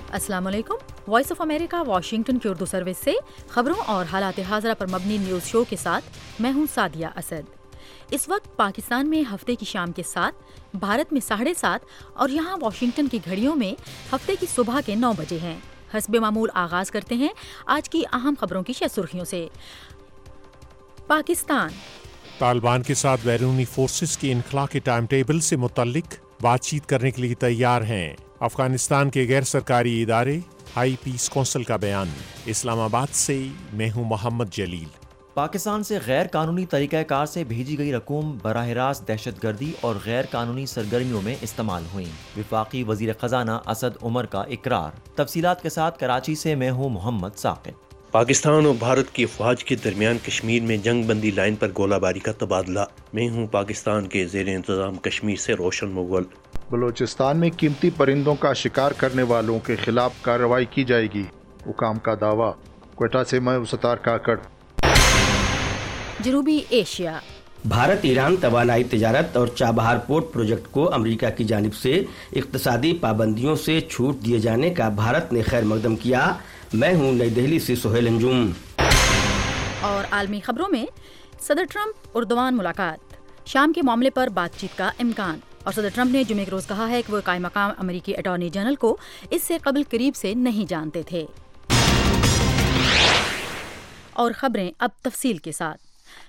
السلام علیکم۔ Voice of America Washington کی اردو سروس سے خبروں اور حالات حاضرہ پر مبنی نیوز شو کے ساتھ میں ہوں سعدیہ اسد۔ اس وقت پاکستان میں ہفتے کی شام کے 7، بھارت میں 7:30 اور یہاں واشنگٹن کی گھڑیوں میں ہفتے کی صبح کے 9 بجے ہیں۔ حسب معمول آغاز کرتے ہیں آج کی اہم خبروں کی سرخیوں سے۔ پاکستان طالبان کے ساتھ بیرونی فورسز کے انخلاء کے ٹائم ٹیبل سے متعلق بات چیت کرنے کے لیے تیار ہیں۔ افغانستان کے غیر سرکاری ادارے ہائی پیس کونسل کا بیان۔ اسلام آباد سے میں ہوں محمد جلیل۔ پاکستان سے غیر قانونی طریقہ کار سے بھیجی گئی رقوم براہ راست دہشت گردی اور غیر قانونی سرگرمیوں میں استعمال ہوئیں۔ وفاقی وزیر خزانہ اسد عمر کا اقرار۔ تفصیلات کے ساتھ کراچی سے میں ہوں محمد ثاقب۔ پاکستان اور بھارت کی افواج کے درمیان کشمیر میں جنگ بندی لائن پر گولہ باری کا تبادلہ۔ میں ہوں پاکستان کے زیر انتظام کشمیر سے روشن مغل۔ بلوچستان میں قیمتی پرندوں کا شکار کرنے والوں کے خلاف کارروائی کی جائے گی، حکام کا دعویٰ۔ کوئٹہ سے میں ستار کاکڑ۔ جنوبی ایشیا۔ بھارت ایران توانائی تجارت اور چابہار پورٹ پروجیکٹ کو امریکہ کی جانب سے اقتصادی پابندیوں سے چھوٹ دیے جانے کا بھارت نے خیر مقدم کیا۔ میں ہوں نئی دہلی سے سہیل انجم۔ اور عالمی خبروں میں صدر ٹرمپ اردوان ملاقات، شام کے معاملے پر بات چیت کا امکان، اور صدر ٹرمپ نے جمعے کے روز کہا ہے کہ وہ قائم مقام امریکی اٹارنی جنرل کو اس سے قبل قریب سے نہیں جانتے تھے۔ اور خبریں اب تفصیل کے ساتھ۔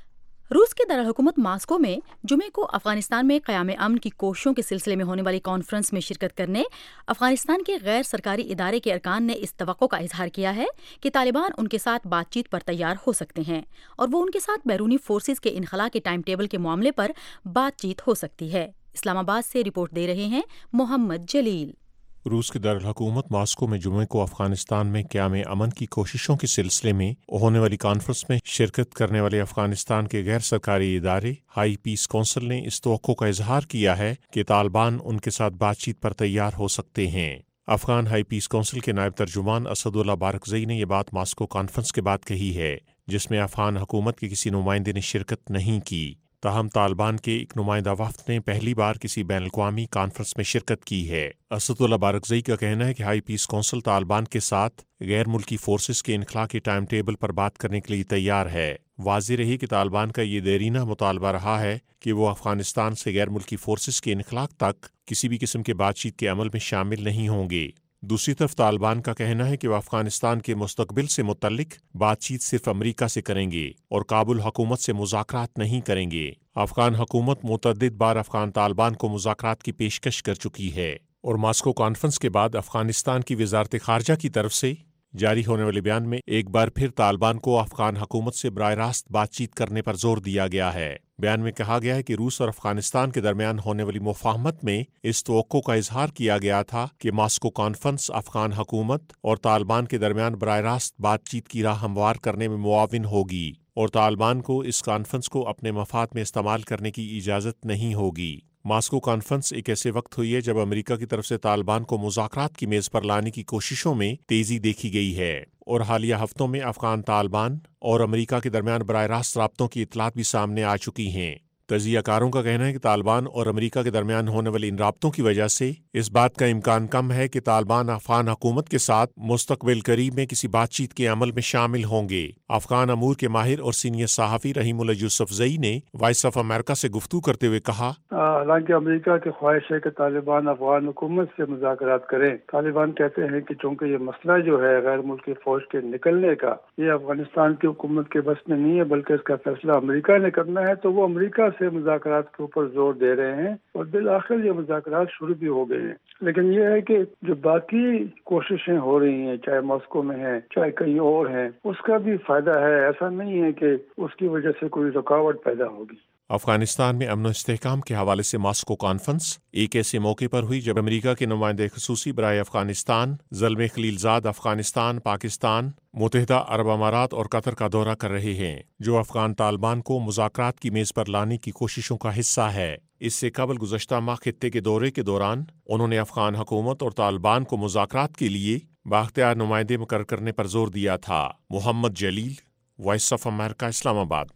روس کے دارالحکومت ماسکو میں جمعے کو افغانستان میں قیام امن کی کوششوں کے سلسلے میں ہونے والی کانفرنس میں شرکت کرنے افغانستان کے غیر سرکاری ادارے کے ارکان نے اس توقع کا اظہار کیا ہے کہ طالبان ان کے ساتھ بات چیت پر تیار ہو سکتے ہیں اور وہ ان کے ساتھ بیرونی فورسز کے انخلاء کے ٹائم ٹیبل کے معاملے پر بات چیت ہو سکتی ہے۔ اسلام آباد سے رپورٹ دے رہے ہیں محمد جلیل۔ روس کے دارالحکومت ماسکو میں جمعے کو افغانستان میں قیام امن کی کوششوں کے سلسلے میں ہونے والی کانفرنس میں شرکت کرنے والے افغانستان کے غیر سرکاری ادارے ہائی پیس کونسل نے اس توقع کا اظہار کیا ہے کہ طالبان ان کے ساتھ بات چیت پر تیار ہو سکتے ہیں۔ افغان ہائی پیس کونسل کے نائب ترجمان اسد اللہ بارکزئی نے یہ بات ماسکو کانفرنس کے بعد کہی ہے، جس میں افغان حکومت کے کسی نمائندے نے شرکت نہیں کی۔ تاہم طالبان کے ایک نمائندہ وفد نے پہلی بار کسی بین الاقوامی کانفرنس میں شرکت کی ہے۔ اسد اللہ بارکزئی کا کہنا ہے کہ ہائی پیس کونسل طالبان کے ساتھ غیر ملکی فورسز کے انخلاء کے ٹائم ٹیبل پر بات کرنے کے لیے تیار ہے۔ واضح رہی کہ طالبان کا یہ دیرینہ مطالبہ رہا ہے کہ وہ افغانستان سے غیر ملکی فورسز کے انخلاء تک کسی بھی قسم کے بات چیت کے عمل میں شامل نہیں ہوں گے۔ دوسری طرف طالبان کا کہنا ہے کہ وہ افغانستان کے مستقبل سے متعلق بات چیت صرف امریکہ سے کریں گے اور کابل حکومت سے مذاکرات نہیں کریں گے۔ افغان حکومت متعدد بار افغان طالبان کو مذاکرات کی پیشکش کر چکی ہے، اور ماسکو کانفرنس کے بعد افغانستان کی وزارت خارجہ کی طرف سے جاری ہونے والے بیان میں ایک بار پھر طالبان کو افغان حکومت سے براہ راست بات چیت کرنے پر زور دیا گیا ہے۔ بیان میں کہا گیا ہے کہ روس اور افغانستان کے درمیان ہونے والی مفاہمت میں اس توقع کا اظہار کیا گیا تھا کہ ماسکو کانفرنس افغان حکومت اور طالبان کے درمیان براہ راست بات چیت کی راہ ہموار کرنے میں معاون ہوگی، اور طالبان کو اس کانفرنس کو اپنے مفاد میں استعمال کرنے کی اجازت نہیں ہوگی۔ ماسکو کانفرنس ایک ایسے وقت ہوئی ہے جب امریکہ کی طرف سے طالبان کو مذاکرات کی میز پر لانے کی کوششوں میں تیزی دیکھی گئی ہے، اور حالیہ ہفتوں میں افغان طالبان اور امریکہ کے درمیان براہ راست رابطوں کی اطلاعات بھی سامنے آ چکی ہیں۔ تجزیہ کاروں کا کہنا ہے کہ طالبان اور امریکہ کے درمیان ہونے والی ان رابطوں کی وجہ سے اس بات کا امکان کم ہے کہ طالبان افغان حکومت کے ساتھ مستقبل قریب میں کسی بات چیت کے عمل میں شامل ہوں گے۔ افغان امور کے ماہر اور سینئر صحافی رحیم اللہ یوسفزئی نے وائس آف امریکہ سے گفتگو کرتے ہوئے کہا، حالانکہ امریکہ کی خواہش ہے کہ طالبان افغان حکومت سے مذاکرات کریں، طالبان کہتے ہیں کہ چونکہ یہ مسئلہ جو ہے غیر ملکی فوج کے نکلنے کا، یہ افغانستان کی حکومت کے بس میں نہیں ہے، بلکہ اس کا فیصلہ امریکہ نے کرنا ہے، تو وہ امریکہ سے مذاکرات کے اوپر زور دے رہے ہیں، اور بالآخر یہ مذاکرات شروع بھی ہو گئے ہیں۔ لیکن یہ ہے کہ جو باقی کوششیں ہو رہی ہیں، چاہے ماسکو میں ہیں چاہے کہیں اور ہیں، اس کا بھی فائدہ ہے۔ ایسا نہیں ہے کہ اس کی وجہ سے کوئی رکاوٹ پیدا ہوگی۔ افغانستان میں امن و استحکام کے حوالے سے ماسکو کانفرنس ایک ایسے موقع پر ہوئی جب امریکہ کے نمائندے خصوصی برائے افغانستان زلمے خلیل زاد افغانستان، پاکستان، متحدہ عرب امارات اور قطر کا دورہ کر رہے ہیں، جو افغان طالبان کو مذاکرات کی میز پر لانے کی کوششوں کا حصہ ہے۔ اس سے قبل گزشتہ ماہ خطے کے دورے کے دوران انہوں نے افغان حکومت اور طالبان کو مذاکرات کے لیے بااختیار نمائندے مقرر کرنے پر زور دیا تھا۔ محمد جلیل، وائس آف امریکہ، اسلام آباد۔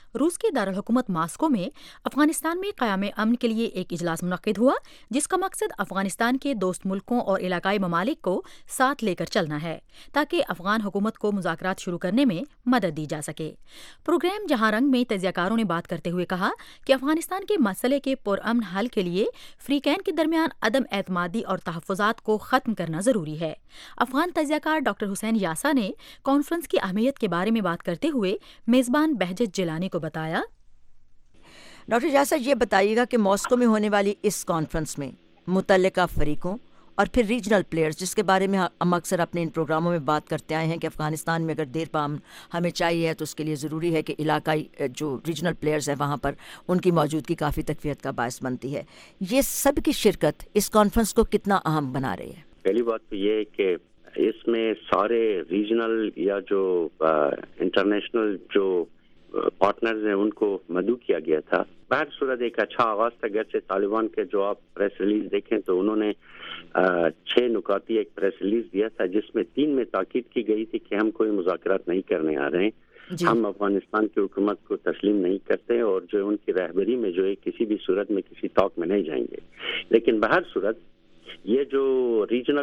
روس کے دارالحکومت ماسکو میں افغانستان میں قیام امن کے لیے ایک اجلاس منعقد ہوا جس کا مقصد افغانستان کے دوست ملکوں اور علاقائی ممالک کو ساتھ لے کر چلنا ہے تاکہ افغان حکومت کو مذاکرات شروع کرنے میں مدد دی جا سکے۔ پروگرام جہاں رنگ میں تجزیہ کاروں نے بات کرتے ہوئے کہا کہ افغانستان کے مسئلے کے پرامن حل کے لیے فریقین کے درمیان عدم اعتمادی اور تحفظات کو ختم کرنا ضروری ہے۔ افغان تجزیہ کار ڈاکٹر حسین یاسا نے کانفرنس کی اہمیت کے بارے میں بات کرتے ہوئے میزبان بہجت جیلانی کو بتایا۔ ڈاکٹر یاسا، یہ بتائیے گا کہ ماسکو میں ہونے والی اس کانفرنس میں متعلقہ فریقوں اور پھر ریجنل پلیئرز، جس کے بارے میں ہم اکثر اپنے ان پروگراموں میں بات کرتے آئے ہیں کہ افغانستان میں اگر دیر پام ہمیں چاہیے ہے تو اس کے لیے ضروری ہے کہ علاقائی جو ریجنل پلیئرز ہیں وہاں پر ان کی موجودگی کافی تقویت کا باعث بنتی ہے۔ یہ سب کی شرکت اس کانفرنس کو کتنا اہم بنا رہی ہے؟ پہلی بات تو یہ ہے کہ اس میں سارے ریجنل یا جو انٹرنیشنل جو پارٹنرز ہیں ان کو مدعو کیا گیا تھا۔ بہر صورت ایک اچھا آغاز تھا، گرچہ طالبان کے جو آپ پریس ریلیز دیکھیں تو انہوں نے 6 نکاتی ایک پریس ریلیز دیا تھا جس میں 3 میں تاکید کی گئی تھی کہ ہم کوئی مذاکرات نہیں کرنے آ رہے ہیں، ہم افغانستان کی حکومت کو تسلیم نہیں کرتے اور جو ان کی رہبری میں جو ہے کسی بھی صورت میں کسی طاق میں نہیں جائیں گے۔ لیکن بہر صورت یہ جو ریجنل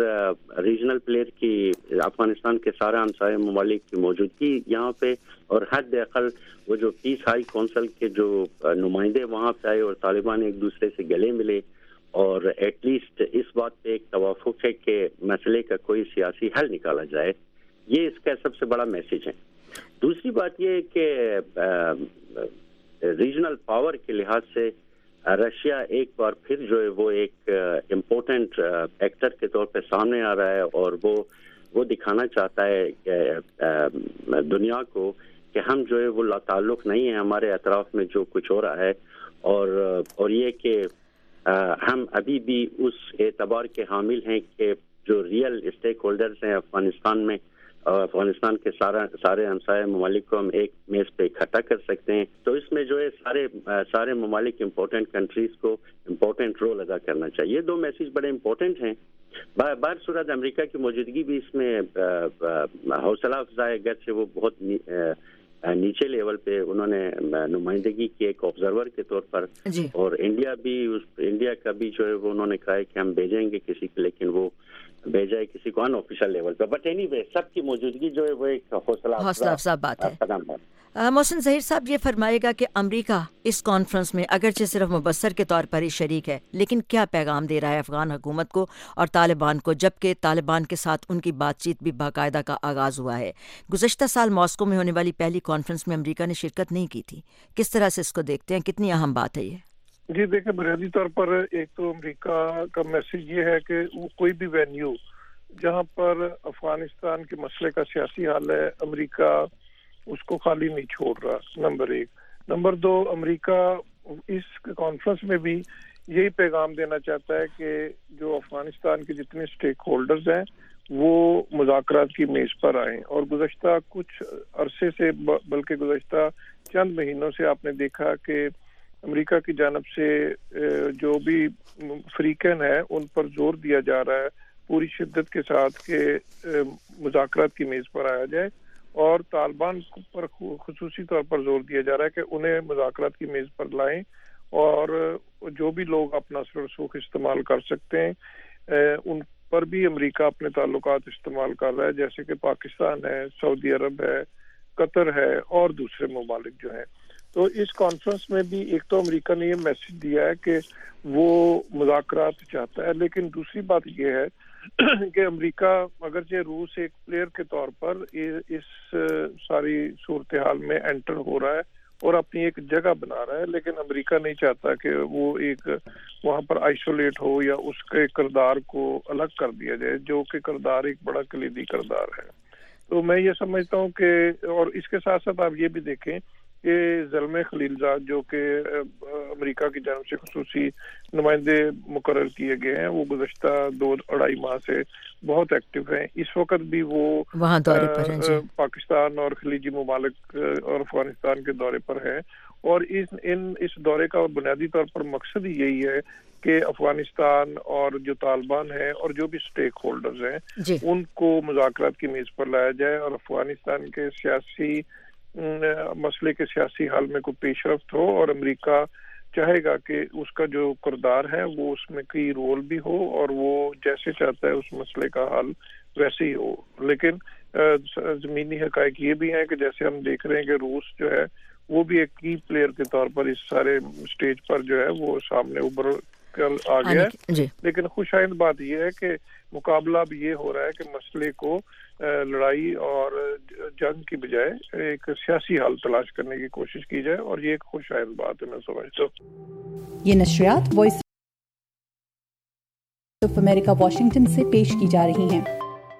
پلیئر کی افغانستان کے سارے ہمسائے ممالک کی موجودگی یہاں پہ اور حد اقل وہ جو پیس ہائی کونسل کے جو نمائندے وہاں پہ آئے اور طالبان ایک دوسرے سے گلے ملے اور ایٹ لیسٹ اس بات پہ ایک توافق ہے کہ مسئلے کا کوئی سیاسی حل نکالا جائے، یہ اس کا سب سے بڑا میسج ہے۔ دوسری بات یہ ہے کہ ریجنل پاور کے لحاظ سے رشیا ایک بار پھر جو ہے وہ ایک امپورٹنٹ ایکٹر کے طور پہ سامنے آ رہا ہے اور وہ دکھانا چاہتا ہے کہ دنیا کو کہ ہم جو ہے وہ لا تعلق نہیں ہیں، ہمارے اطراف میں جو کچھ ہو رہا ہے اور یہ کہ ہم ابھی بھی اس اعتبار کے حامل ہیں کہ جو ریئل اسٹیک ہولڈرز ہیں افغانستان میں اور افغانستان کے سارے ہمسائے ممالک کو ہم ایک میز پہ اکٹھا کر سکتے ہیں۔ تو اس میں جو ہے سارے ممالک امپورٹنٹ کنٹریز کو امپورٹنٹ رول ادا کرنا چاہیے۔ یہ 2 میسج بڑے امپورٹنٹ ہیں۔ بہر صورت امریکہ کی موجودگی بھی اس میں حوصلہ افزا ہے، گرچہ وہ بہت نیچے لیول پہ انہوں نے نمائندگی کی ایک آبزرور کے طور پر، اور انڈیا کا بھی جو ہے وہ انہوں نے کہا ہے کہ ہم بھیجیں گے کسی کو، لیکن وہ بھیجا ہے کسی کو ان آفیشیل لیول پہ۔ بٹ اینی وے سب کی موجودگی جو ہے وہ ایک حوصلہ افزا بات ہے۔ محسن ظہیر صاحب، یہ فرمائے گا کہ امریکہ اس کانفرنس میں اگرچہ صرف مبصر کے طور پر ہی شریک ہے، لیکن کیا پیغام دے رہا ہے افغان حکومت کو اور طالبان کو، جبکہ طالبان کے ساتھ ان کی بات چیت بھی باقاعدہ کا آغاز ہوا ہے؟ گزشتہ سال ماسکو میں ہونے والی پہلی کانفرنس میں امریکہ نے شرکت نہیں کی تھی، کس طرح سے اس کو دیکھتے ہیں؟ کتنی اہم بات ہے یہ؟ جی دیکھیں، بنیادی طور پر ایک تو امریکہ کا میسج یہ ہے کہ وہ کوئی بھی وینیو جہاں پر افغانستان کے مسئلے کا سیاسی حل ہے، امریکہ اس کو خالی نہیں چھوڑ رہا، نمبر 1۔ نمبر 2، امریکہ اس کانفرنس میں بھی یہی پیغام دینا چاہتا ہے کہ جو افغانستان کے جتنے سٹیک ہولڈرز ہیں وہ مذاکرات کی میز پر آئیں، اور گزشتہ کچھ عرصے سے بلکہ گزشتہ چند مہینوں سے آپ نے دیکھا کہ امریکہ کی جانب سے جو بھی فریقین ہیں ان پر زور دیا جا رہا ہے پوری شدت کے ساتھ کہ مذاکرات کی میز پر آیا جائے، اور طالبان پر خصوصی طور پر زور دیا جا رہا ہے کہ انہیں مذاکرات کی میز پر لائیں، اور جو بھی لوگ اپنا اثر و رسوخ استعمال کر سکتے ہیں ان پر بھی امریکہ اپنے تعلقات استعمال کر رہا ہے، جیسے کہ پاکستان ہے، سعودی عرب ہے، قطر ہے اور دوسرے ممالک جو ہیں۔ تو اس کانفرنس میں بھی ایک تو امریکہ نے یہ میسج دیا ہے کہ وہ مذاکرات چاہتا ہے، لیکن دوسری بات یہ ہے کہ امریکہ اگرچہ روس ایک پلیئر کے طور پر اس ساری صورتحال میں انٹر ہو رہا ہے اور اپنی ایک جگہ بنا رہا ہے، لیکن امریکہ نہیں چاہتا کہ وہ ایک وہاں پر آئسولیٹ ہو یا اس کے کردار کو الگ کر دیا جائے، جو کہ کردار ایک بڑا کلیدی کردار ہے۔ تو میں یہ سمجھتا ہوں کہ، اور اس کے ساتھ ساتھ آپ یہ بھی دیکھیں کہ زلمے خلیلزاد جو کہ امریکہ کی جانب سے خصوصی نمائندے مقرر کیے گئے ہیں، وہ گزشتہ 2-2.5 ماہ سے بہت ایکٹیو ہیں۔ اس وقت بھی وہ وہاں دورے پر ہیں، پاکستان اور خلیجی ممالک اور افغانستان کے دورے پر ہیں، اور اس دورے کا بنیادی طور پر مقصد ہی یہی ہے کہ افغانستان اور جو طالبان ہیں اور جو بھی سٹیک ہولڈرز ہیں ان کو مذاکرات کی میز پر لایا جائے اور افغانستان کے سیاسی مسئلے کے سیاسی حل میں کوئی پیش رفت ہو، اور امریکہ چاہے گا کہ اس کا جو کردار ہے وہ اس میں کی رول بھی ہو اور وہ جیسے چاہتا ہے اس مسئلے کا حل ویسے ہی ہو. لیکن زمینی حقائق یہ بھی ہیں کہ جیسے ہم دیکھ رہے ہیں کہ روس جو ہے وہ بھی ایک کی پلیئر کے طور پر اس سارے سٹیج پر جو ہے وہ سامنے ابھر کر آ گیا ہے. لیکن خوش آئند بات یہ ہے کہ مقابلہ اب یہ ہو رہا ہے کہ مسئلے کو لڑائی اور جنگ کی بجائے ایک سیاسی حل تلاش کرنے کی کوشش کی جائے، اور یہ ایک خوش آئند بات ہے میں سمجھتا ہوں. یہ نشریات وائس آف امریکہ واشنگٹن سے پیش کی جا رہی ہیں.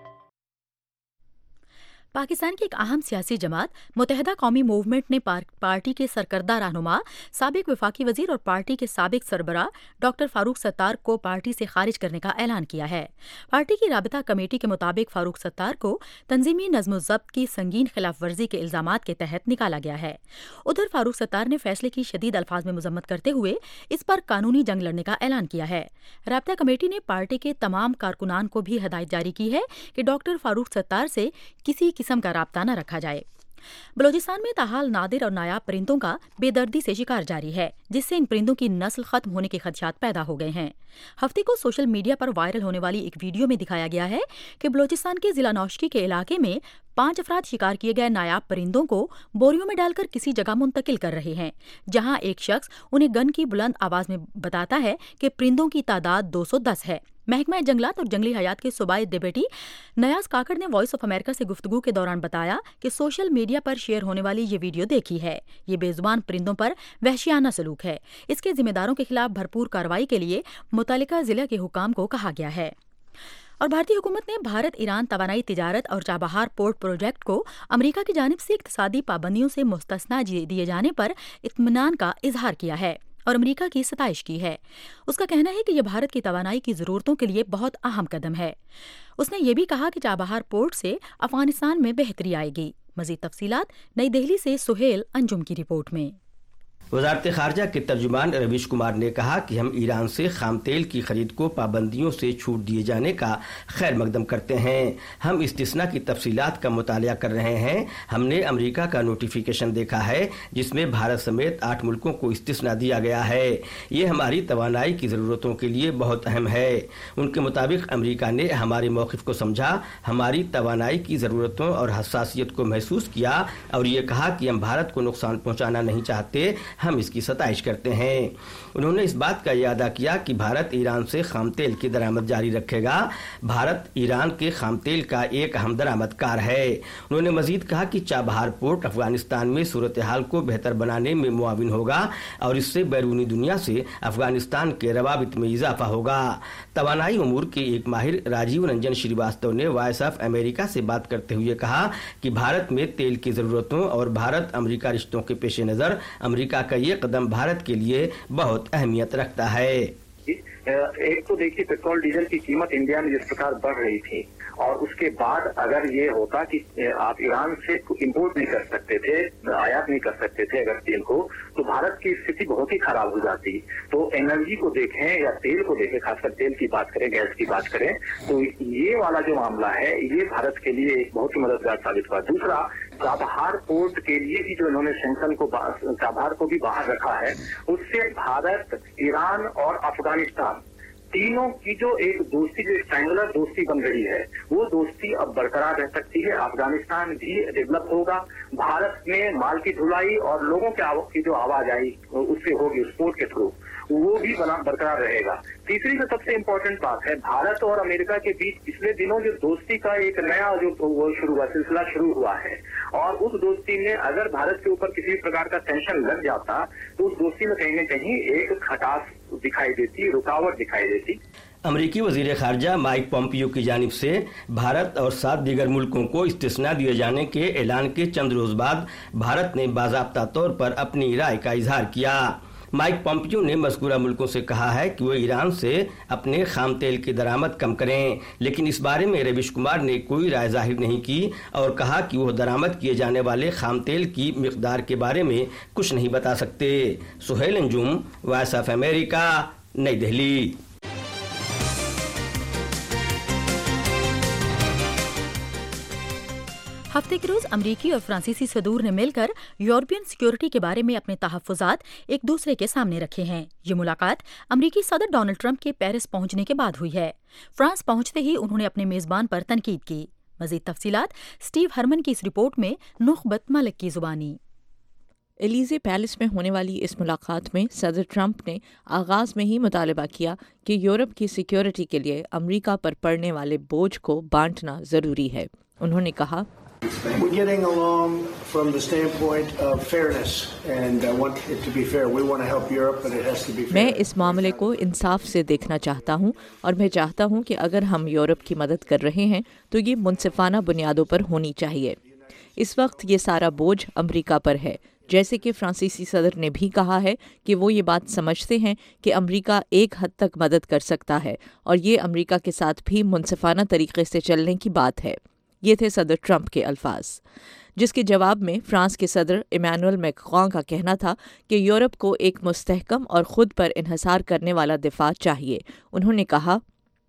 پاکستان کی ایک اہم سیاسی جماعت متحدہ قومی موومنٹ نے پارٹی کے سرکردہ رہنما سابق وفاقی وزیر اور پارٹی کے سابق سربراہ ڈاکٹر فاروق ستار کو پارٹی سے خارج کرنے کا اعلان کیا ہے. پارٹی کی رابطہ کمیٹی کے مطابق فاروق ستار کو تنظیمی نظم و ضبط کی سنگین خلاف ورزی کے الزامات کے تحت نکالا گیا ہے. ادھر فاروق ستار نے فیصلے کی شدید الفاظ میں مذمت کرتے ہوئے اس پر قانونی جنگ لڑنے کا اعلان کیا ہے. رابطہ کمیٹی نے پارٹی کے تمام کارکنان کو بھی ہدایت جاری کی ہے کہ ڈاکٹر فاروق ستار سے کسی قسم کا رابطہ نہ رکھا جائے. بلوچستان میں تاحال نادر اور نایاب پرندوں کا بے دردی سے شکار جاری ہے، جس سے ان پرندوں کی نسل ختم ہونے کے خدشات پیدا ہو گئے ہیں. ہفتے کو سوشل میڈیا پر وائرل ہونے والی ایک ویڈیو میں دکھایا گیا ہے کہ بلوچستان کے ضلع نوشکی کے علاقے میں 5 افراد شکار کیے گئے نایاب پرندوں کو بوریوں میں ڈال کر کسی جگہ منتقل کر رہے ہیں، جہاں ایک شخص انہیں گن کی بلند آواز میں بتاتا ہے کہ پرندوں کی تعداد 210 ہے. محکمہ جنگلات اور جنگلی حیات کے صوبائی ڈپٹی نیاز کاکڑ نے وائس آف امریکہ سے گفتگو کے دوران بتایا کہ سوشل میڈیا پر شیئر ہونے والی یہ ویڈیو دیکھی ہے. یہ بے زبان پرندوں پر وحشیانہ سلوک ہے. اس کے ذمہ داروں کے خلاف بھرپور کارروائی کے لیے متعلقہ ضلع کے حکام کو کہا گیا ہے. اور بھارتی حکومت نے بھارت ایران توانائی تجارت اور چابہار پورٹ پروجیکٹ کو امریکہ کی جانب سے اقتصادی پابندیوں سے مستثنی دیے جانے پر اطمینان کا اظہار کیا ہے اور امریکہ کی ستائش کی ہے. اس کا کہنا ہے کہ یہ بھارت کی توانائی کی ضرورتوں کے لیے بہت اہم قدم ہے. اس نے یہ بھی کہا کہ چابہار پورٹ سے افغانستان میں بہتری آئے گی. مزید تفصیلات نئی دہلی سے سہیل انجم کی رپورٹ میں. وزارت خارجہ کے ترجمان رویش کمار نے کہا کہ ہم ایران سے خام تیل کی خرید کو پابندیوں سے چھوٹ دیے جانے کا خیر مقدم کرتے ہیں. ہم استثناء کی تفصیلات کا مطالعہ کر رہے ہیں. ہم نے امریکہ کا نوٹیفیکیشن دیکھا ہے جس میں بھارت سمیت 8 ملکوں کو استثناء دیا گیا ہے. یہ ہماری توانائی کی ضرورتوں کے لیے بہت اہم ہے. ان کے مطابق امریکہ نے ہمارے موقف کو سمجھا، ہماری توانائی کی ضرورتوں اور حساسیت کو محسوس کیا اور یہ کہا کہ ہم بھارت کو نقصان پہنچانا نہیں چاہتے، ہم اس کی ستائش کرتے ہیں. انہوں نے اس بات کا اعادہ کیا کہ بھارت ایران سے خام تیل کی درآمد جاری رکھے گا. بھارت ایران کے خام تیل کا ایک اہم درآمد کار ہے. انہوں نے مزید کہا کہ چابہار پورٹ افغانستان میں صورتحال کو بہتر بنانے میں معاون ہوگا اور اس سے بیرونی دنیا سے افغانستان کے روابط میں اضافہ ہوگا. توانائی امور کے ایک ماہر راجیو رنجن شریواستو نے وائس آف امریکہ سے بات کرتے ہوئے کہا کہ بھارت میں تیل کی ضرورتوں اور بھارت امریکہ رشتوں کے پیش نظر امریکہ کا یہ قدم بھارت کے لیے بہت اہمیت رکھتا ہے. ایک تو دیکھیے پیٹرول ڈیزل کی قیمت انڈیا میں جس پرکار بڑھ رہی تھی اور اس کے بعد اگر یہ ہوتا کہ آپ ایران سے امپورٹ نہیں کر سکتے تھے، آیات نہیں کر سکتے تھے اگر تیل کو، تو بھارت کی استھتی بہت ہی خراب ہو جاتی. تو انرجی کو دیکھیں یا تیل کو دیکھیں، خاص کر تیل کی بات کریں، گیس کی بات کریں، تو یہ والا جو معاملہ ہے یہ بھارت کے لیے ایک بہت ہی مددگار ثابت ہوا. دوسرا، چابہار پورٹ کے لیے بھی جو انہوں نے سینکشن کو چابہار کو بھی باہر رکھا ہے، اس سے بھارت، ایران اور افغانستان تینوں کی جو ایک دوستی، جو اسٹرینگولر دوستی بن رہی ہے، وہ دوستی اب برقرار رہ سکتی ہے. افغانستان بھی ڈیولپ ہوگا. بھارت میں مال کی ڈھلائی اور لوگوں کی جو آواز آئی اس سے ہوگی اس پورٹ کے تھرو، وہ بھی برقرار رہے گا. تیسری جو سب سے امپورٹنٹ بات ہے، بھارت اور امریکہ کے بیچ پچھلے دنوں جو دوستی کا ایک نیا جو وہ سلسلہ شروع ہوا ہے، اور اس دوستی میں اگر بھارت کے اوپر کسی پرکار کا ٹینشن لگ جاتا تو اس دوستی میں کہیں نہ کہیں ایک کھٹاس دکھائی دیتی، رکاوٹ دکھائی دیتی. امریکی وزیر خارجہ مائک پومپیو کی جانب سے بھارت اور 7 دیگر ملکوں کو استثناء دیے جانے کے اعلان کے چند روز بعد بھارت نے باضابطہ طور پر اپنی رائے کا اظہار کیا. مائک پومپیو نے مذکورہ ملکوں سے کہا ہے کہ وہ ایران سے اپنے خام تیل کی درآمد کم کریں، لیکن اس بارے میں رویش کمار نے کوئی رائے ظاہر نہیں کی اور کہا کہ وہ درآمد کیے جانے والے خام تیل کی مقدار کے بارے میں کچھ نہیں بتا سکتے. Sohail Anjum, Voice of America, Nai Delhi. ہفتے کے روز امریکی اور فرانسیسی صدور نے مل کر یورپین سیکیورٹی کے بارے میں اپنے تحفظات ایک دوسرے کے سامنے رکھے ہیں۔ یہ ملاقات امریکی صدر ڈونلڈ ٹرمپ کے پیرس پہنچنے کے بعد ہوئی ہے۔ فرانس پہنچتے ہی انہوں نے اپنے میزبان پر تنقید کی۔ مزید تفصیلات اسٹیو ہرمن کی اس رپورٹ میں نخبت ملک کی زبانی۔ ایلیزے پیلس میں ہونے والی اس ملاقات میں صدر ٹرمپ نے آغاز میں ہی مطالبہ کیا کہ یورپ کی سیکیورٹی کے لیے امریکہ پر پڑنے والے بوجھ کو بانٹنا ضروری ہے۔ انہوں نے کہا، We're getting along from the standpoint of fairness, and I want it to be fair. We want to help Europe, but it has to be fair. میں اس معاملے کو انصاف سے دیکھنا چاہتا ہوں، اور میں چاہتا ہوں کہ اگر ہم یورپ کی مدد کر رہے ہیں تو یہ منصفانہ بنیادوں پر ہونی چاہیے۔ اس وقت یہ سارا بوجھ امریکہ پر ہے، جیسے کہ فرانسیسی صدر نے بھی کہا ہے کہ وہ یہ بات سمجھتے ہیں کہ امریکہ ایک حد تک مدد کر سکتا ہے، اور یہ امریکہ کے ساتھ بھی منصفانہ طریقے سے چلنے کی بات ہے۔ یہ تھے صدر ٹرمپ کے الفاظ، جس کے جواب میں فرانس کے صدر ایمانوئل میکرون کا کہنا تھا کہ یورپ کو ایک مستحکم اور خود پر انحصار کرنے والا دفاع چاہیے۔ انہوں نے کہا،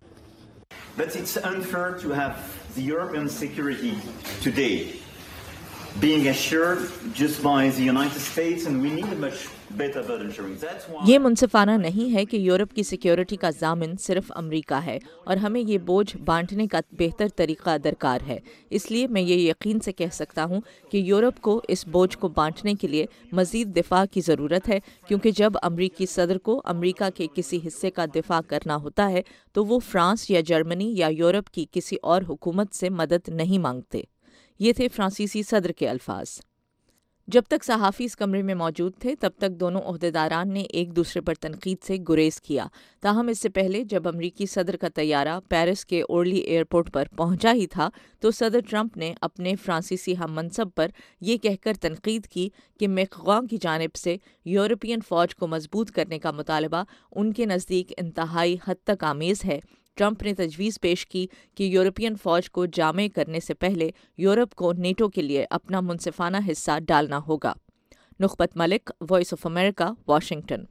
But it's unfair to have the European security today being assured just by the United States, and we need a much better border sharing. That's why یہ منصفانہ نہیں ہے کہ یورپ کی سیکیورٹی کا ضامن صرف امریکہ ہے، اور ہمیں یہ بوجھ بانٹنے کا بہتر طریقہ درکار ہے۔ اس لیے میں یہ یقین سے کہہ سکتا ہوں کہ یورپ کو اس بوجھ کو بانٹنے کے لیے مزید دفاع کی ضرورت ہے، کیونکہ جب امریکی صدر کو امریکہ کے کسی حصے کا دفاع کرنا ہوتا ہے تو وہ فرانس یا جرمنی یا یورپ کی کسی اور حکومت سے مدد نہیں مانگتے۔ یہ تھے فرانسیسی صدر کے الفاظ۔ جب تک صحافی اس کمرے میں موجود تھے تب تک دونوں عہدیداران نے ایک دوسرے پر تنقید سے گریز کیا، تاہم اس سے پہلے جب امریکی صدر کا طیارہ پیرس کے اورلی ایئرپورٹ پر پہنچا ہی تھا تو صدر ٹرمپ نے اپنے فرانسیسی ہم منصب پر یہ کہہ کر تنقید کی کہ میکرون کی جانب سے یورپین فوج کو مضبوط کرنے کا مطالبہ ان کے نزدیک انتہائی حد تک آمیز ہے۔ ٹرمپ نے تجویز پیش کی کہ یورپین فوج کو جامع کرنے سے پہلے یورپ کو نیٹو کے لیے اپنا منصفانہ حصہ ڈالنا ہوگا۔ Nukhbat Malik, Voice of America, Washington.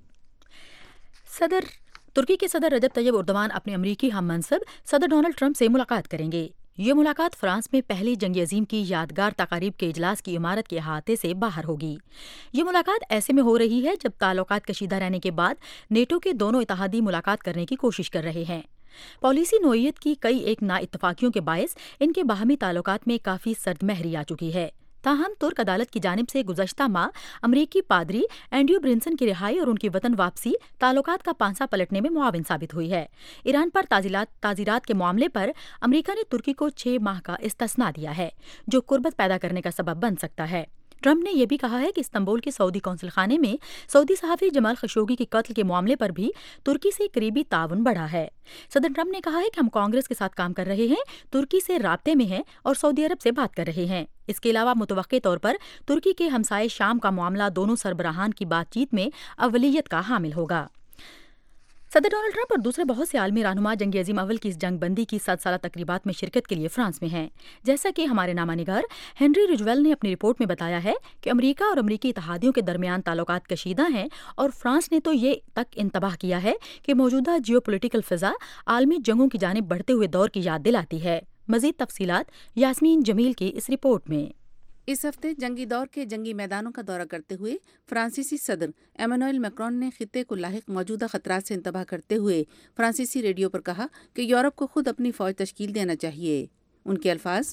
ترکی کے صدر رجب طیب اردوان اپنے امریکی ہم منصب صدر ڈونلڈ ٹرمپ سے ملاقات کریں گے۔ یہ ملاقات فرانس میں پہلی جنگ عظیم کی یادگار تقاریب کے اجلاس کی عمارت کے احاطے سے باہر ہوگی۔ یہ ملاقات ایسے میں ہو رہی ہے جب تعلقات کشیدہ رہنے کے بعد نیٹو کے دونوں اتحادی ملاقات کرنے کی کوشش کر رہے ہیں۔ پالیسی نوعیت کی کئی ایک نا اتفاقیوں کے باعث ان کے باہمی تعلقات میں کافی سرد مہری آ چکی ہے۔ تاہم ترک عدالت کی جانب سے گزشتہ ماہ امریکی پادری اینڈریو برنسن کی رہائی اور ان کی وطن واپسی تعلقات کا پانسا پلٹنے میں معاون ثابت ہوئی ہے۔ ایران پر تعزیرات کے معاملے پر امریکہ نے ترکی کو 6 ماہ کا استثناء دیا ہے، جو قربت پیدا کرنے کا سبب بن سکتا ہے۔ ٹرمپ نے یہ بھی کہا ہے کہ استنبول کے سعودی قونصل خانے میں سعودی صحافی جمال خشوگی کے قتل کے معاملے پر بھی ترکی سے قریبی تعاون بڑھا ہے۔ صدر ٹرمپ نے کہا ہے کہ ہم کانگریس کے ساتھ کام کر رہے ہیں، ترکی سے رابطے میں ہیں اور سعودی عرب سے بات کر رہے ہیں۔ اس کے علاوہ متوقع طور پر ترکی کے ہمسائے شام کا معاملہ دونوں سربراہان کی بات چیت میں اولیت کا حامل ہوگا۔ صدر ڈونلڈ ٹرمپ اور دوسرے بہت سے عالمی رہنما جنگ عظیم اول کی اس جنگ بندی کی 100 سالہ تقریبات میں شرکت کے لیے فرانس میں ہیں۔ جیسا کہ ہمارے نامہ نگار ہنری رجویل نے اپنی رپورٹ میں بتایا ہے کہ امریکہ اور امریکی اتحادیوں کے درمیان تعلقات کشیدہ ہیں، اور فرانس نے تو یہ تک انتباہ کیا ہے کہ موجودہ جیو پولیٹیکل فضا عالمی جنگوں کی جانب بڑھتے ہوئے دور کی یاد دلاتی ہے۔ مزید تفصیلات یاسمین جمیل کی اس رپورٹ میں۔ اس ہفتے جنگی دور کے جنگی میدانوں کا دورہ کرتے ہوئے فرانسیسی صدر ایمانوئل میکرون نے خطے کو لاحق موجودہ خطرات سے انتباہ کرتے ہوئے فرانسیسی ریڈیو پر کہا کہ یورپ کو خود اپنی فوج تشکیل دینا چاہیے۔ ان کے الفاظ،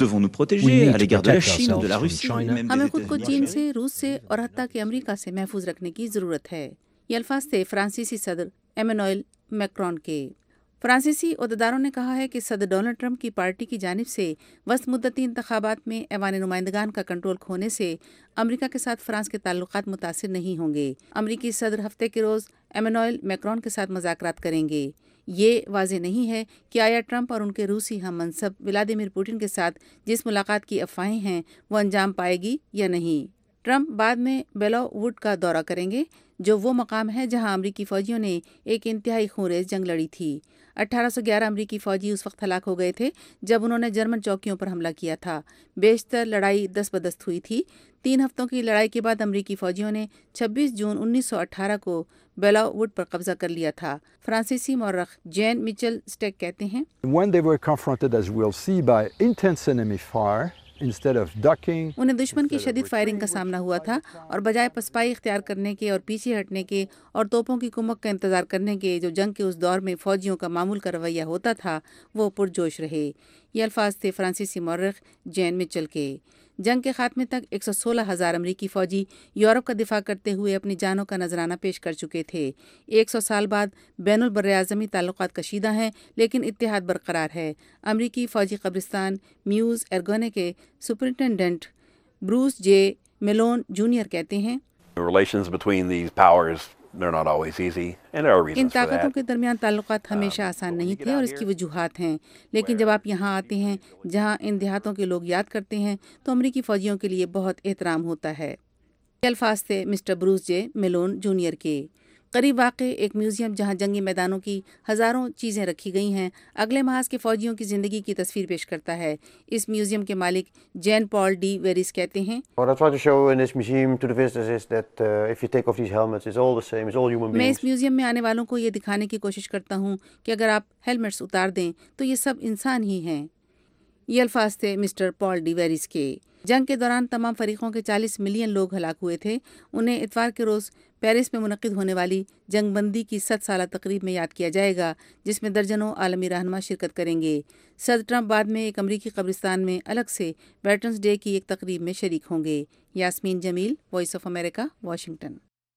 ہمیں خود کو چین سے، روس سے اور حتیٰ کہ امریکہ سے محفوظ رکھنے کی ضرورت ہے۔ یہ الفاظ تھے فرانسیسی صدر ایمانوئل میکرون کے۔ فرانسیسی عہدیداروں نے کہا ہے کہ صدر ڈونلڈ ٹرمپ کی پارٹی کی جانب سے وسط مدتی انتخابات میں ایوان نمائندگان کا کنٹرول کھونے سے امریکہ کے ساتھ فرانس کے تعلقات متاثر نہیں ہوں گے۔ امریکی صدر ہفتے کے روز ایمانوئل میکرون کے ساتھ مذاکرات کریں گے۔ یہ واضح نہیں ہے کہ آیا ٹرمپ اور ان کے روسی ہم منصب ولادیمیر پوٹن کے ساتھ جس ملاقات کی افواہیں ہیں وہ انجام پائے گی یا نہیں۔ ٹرمپ بعد میں بیلو ووڈ کا دورہ کریں گے، جو وہ مقام ہے جہاں امریکی فوجیوں نے ایک انتہائی خونریز جنگ لڑی تھی۔ 1811 امریکی فوجی اس وقت ہلاک ہو گئے تھے جب انہوں نے جرمن چوکیوں پر حملہ کیا تھا۔ بیشتر لڑائی دست بدست ہوئی تھی۔ 3 ہفتوں کی لڑائی کے بعد امریکی فوجیوں نے 26 جون 1918 کو بیلو ووڈ پر قبضہ کر لیا تھا۔ فرانسیسی مورخ جین میچل سٹیک کہتے ہیں، When they were confronted, as we'll see, by intense enemy fire, उन्हें दुश्मन की शदीद फायरिंग का सामना हुआ था और बजाय पसपाई इख्तियार करने के और पीछे हटने के और तोपों की कुमक का इंतजार करने के, जो जंग के उस दौर में फौजियों का मामूल का रवैया होता था, वो पुरजोश रहे। ये अल्फाज थे फ्रांसीसी मौर्रख जैन मिचेल के। जंग के खात्मे तक 116,000 अमरीकी फौजी यूरोप का दिफा करते हुए अपनी जानों का नजराना पेश कर चुके थे। 100 साल बाद बैनुल बर्र-ए-आज़मी ताल्लुकात कशीदा हैं, लेकिन इत्तेहाद बरकरार है। अमरीकी फौजी कब्रिस्तान म्यूज़ एर्गोने के superintendent Bruce J Malone junior कहते हैं, इन ताकतों के दरमियान ताल्लुकात हमेशा आसान नहीं थे और इसकी वजूहात हैं। लेकिन जब आप यहाँ आते हैं जहाँ इन देहातों के लोग याद करते हैं, तो अमरीकी फ़ौजियों के लिए बहुत एहतराम होता है। ये अल्फाज थे mister Bruce J Malone junior के। करीब वाक़ एक म्यूज़ियम जहाँ जंगी मैदानों की हज़ारों चीज़ें रखी गई हैं, अगले महाज के फ़ौजियों की ज़िंदगी की तस्वीर पेश करता है। इस म्यूज़ियम के मालिक जैन पॉल डी वेरिस कहते हैं, मैं इस म्यूज़ियम में आने वालों को ये दिखाने की कोशिश करता हूँ कि अगर आप हेलमेट्स उतार दें तो ये सब इंसान ही हैं। ये अल्फाज थे मिस्टर पॉल डी वेरिस के। जंग के दौरान तमाम फरीकों के 40 मिलियन लोग हलाक हुए थे। उन्हें इतवार के रोज़ पेरिस में मुनक़िद होने वाली जंगबंदी की 100 साला तकरीब में याद किया जाएगा, जिसमें दर्जनों आलमी रहनुमा शिरकत करेंगे। सदर ट्रंप बाद में एक अमरीकी कब्रिस्तान में अलग से वेटरन्स डे की एक तकरीब में शरीक होंगे। Yasmeen Jamil, Voice of America, Washington.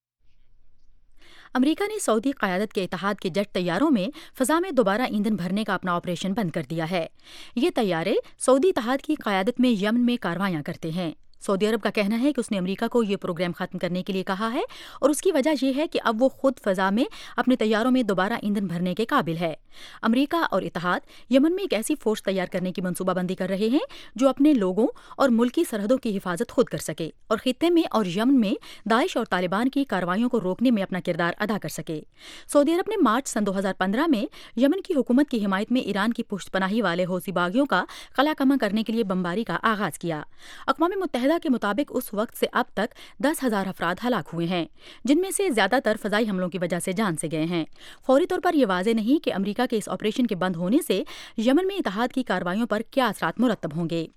America ने सऊदी क़यादत के इत्तेहाद के जेट तैयारों में फ़ज़ा में दोबारा ईंधन भरने का अपना ऑपरेशन बंद कर दिया है। ये तैयारे सऊदी इत्तेहाद की क़यादत में यमन में कार्रवाइयाँ करते हैं। सऊदी अरब का कहना है कि उसने अमेरिका को ये प्रोग्राम ख़त्म करने के लिए कहा है और उसकी वजह यह है कि अब वो खुद फ़ज़ा में अपने तैयारों में दोबारा ईंधन भरने के काबिल है। अमेरिका और इत्तेहाद यमन में एक ऐसी फोर्स तैयार करने की मनसूबाबंदी कर रहे हैं जो अपने लोगों और मुल्की सरहदों की हिफाजत खुद कर सके और खित्ते में और यमन में दाइश और तालिबान की कार्रवाइयों को रोकने में अपना किरदार अदा कर सके। सऊदी अरब ने मार्च सन 2015 में यमन की हुकूमत की हिमायत में ईरान की पुश्तपनाही वाले हौसी बागियों का कलाकमा करने के लिए बमबारी का आगाज किया। अक़वाम मुत्तहिदा के मुताबिक उस वक्त से अब तक 10,000 अफराद हलाक हुए हैं, जिनमें से ज्यादातर फजाई हमलों की वजह से जान से गए हैं। फौरी तौर पर यह वाज़े नहीं कि अमेरिका के इस ऑपरेशन के बंद होने से यमन में इत्तेहाद की कार्रवाइयों पर क्या असरात मुरत्तब होंगे।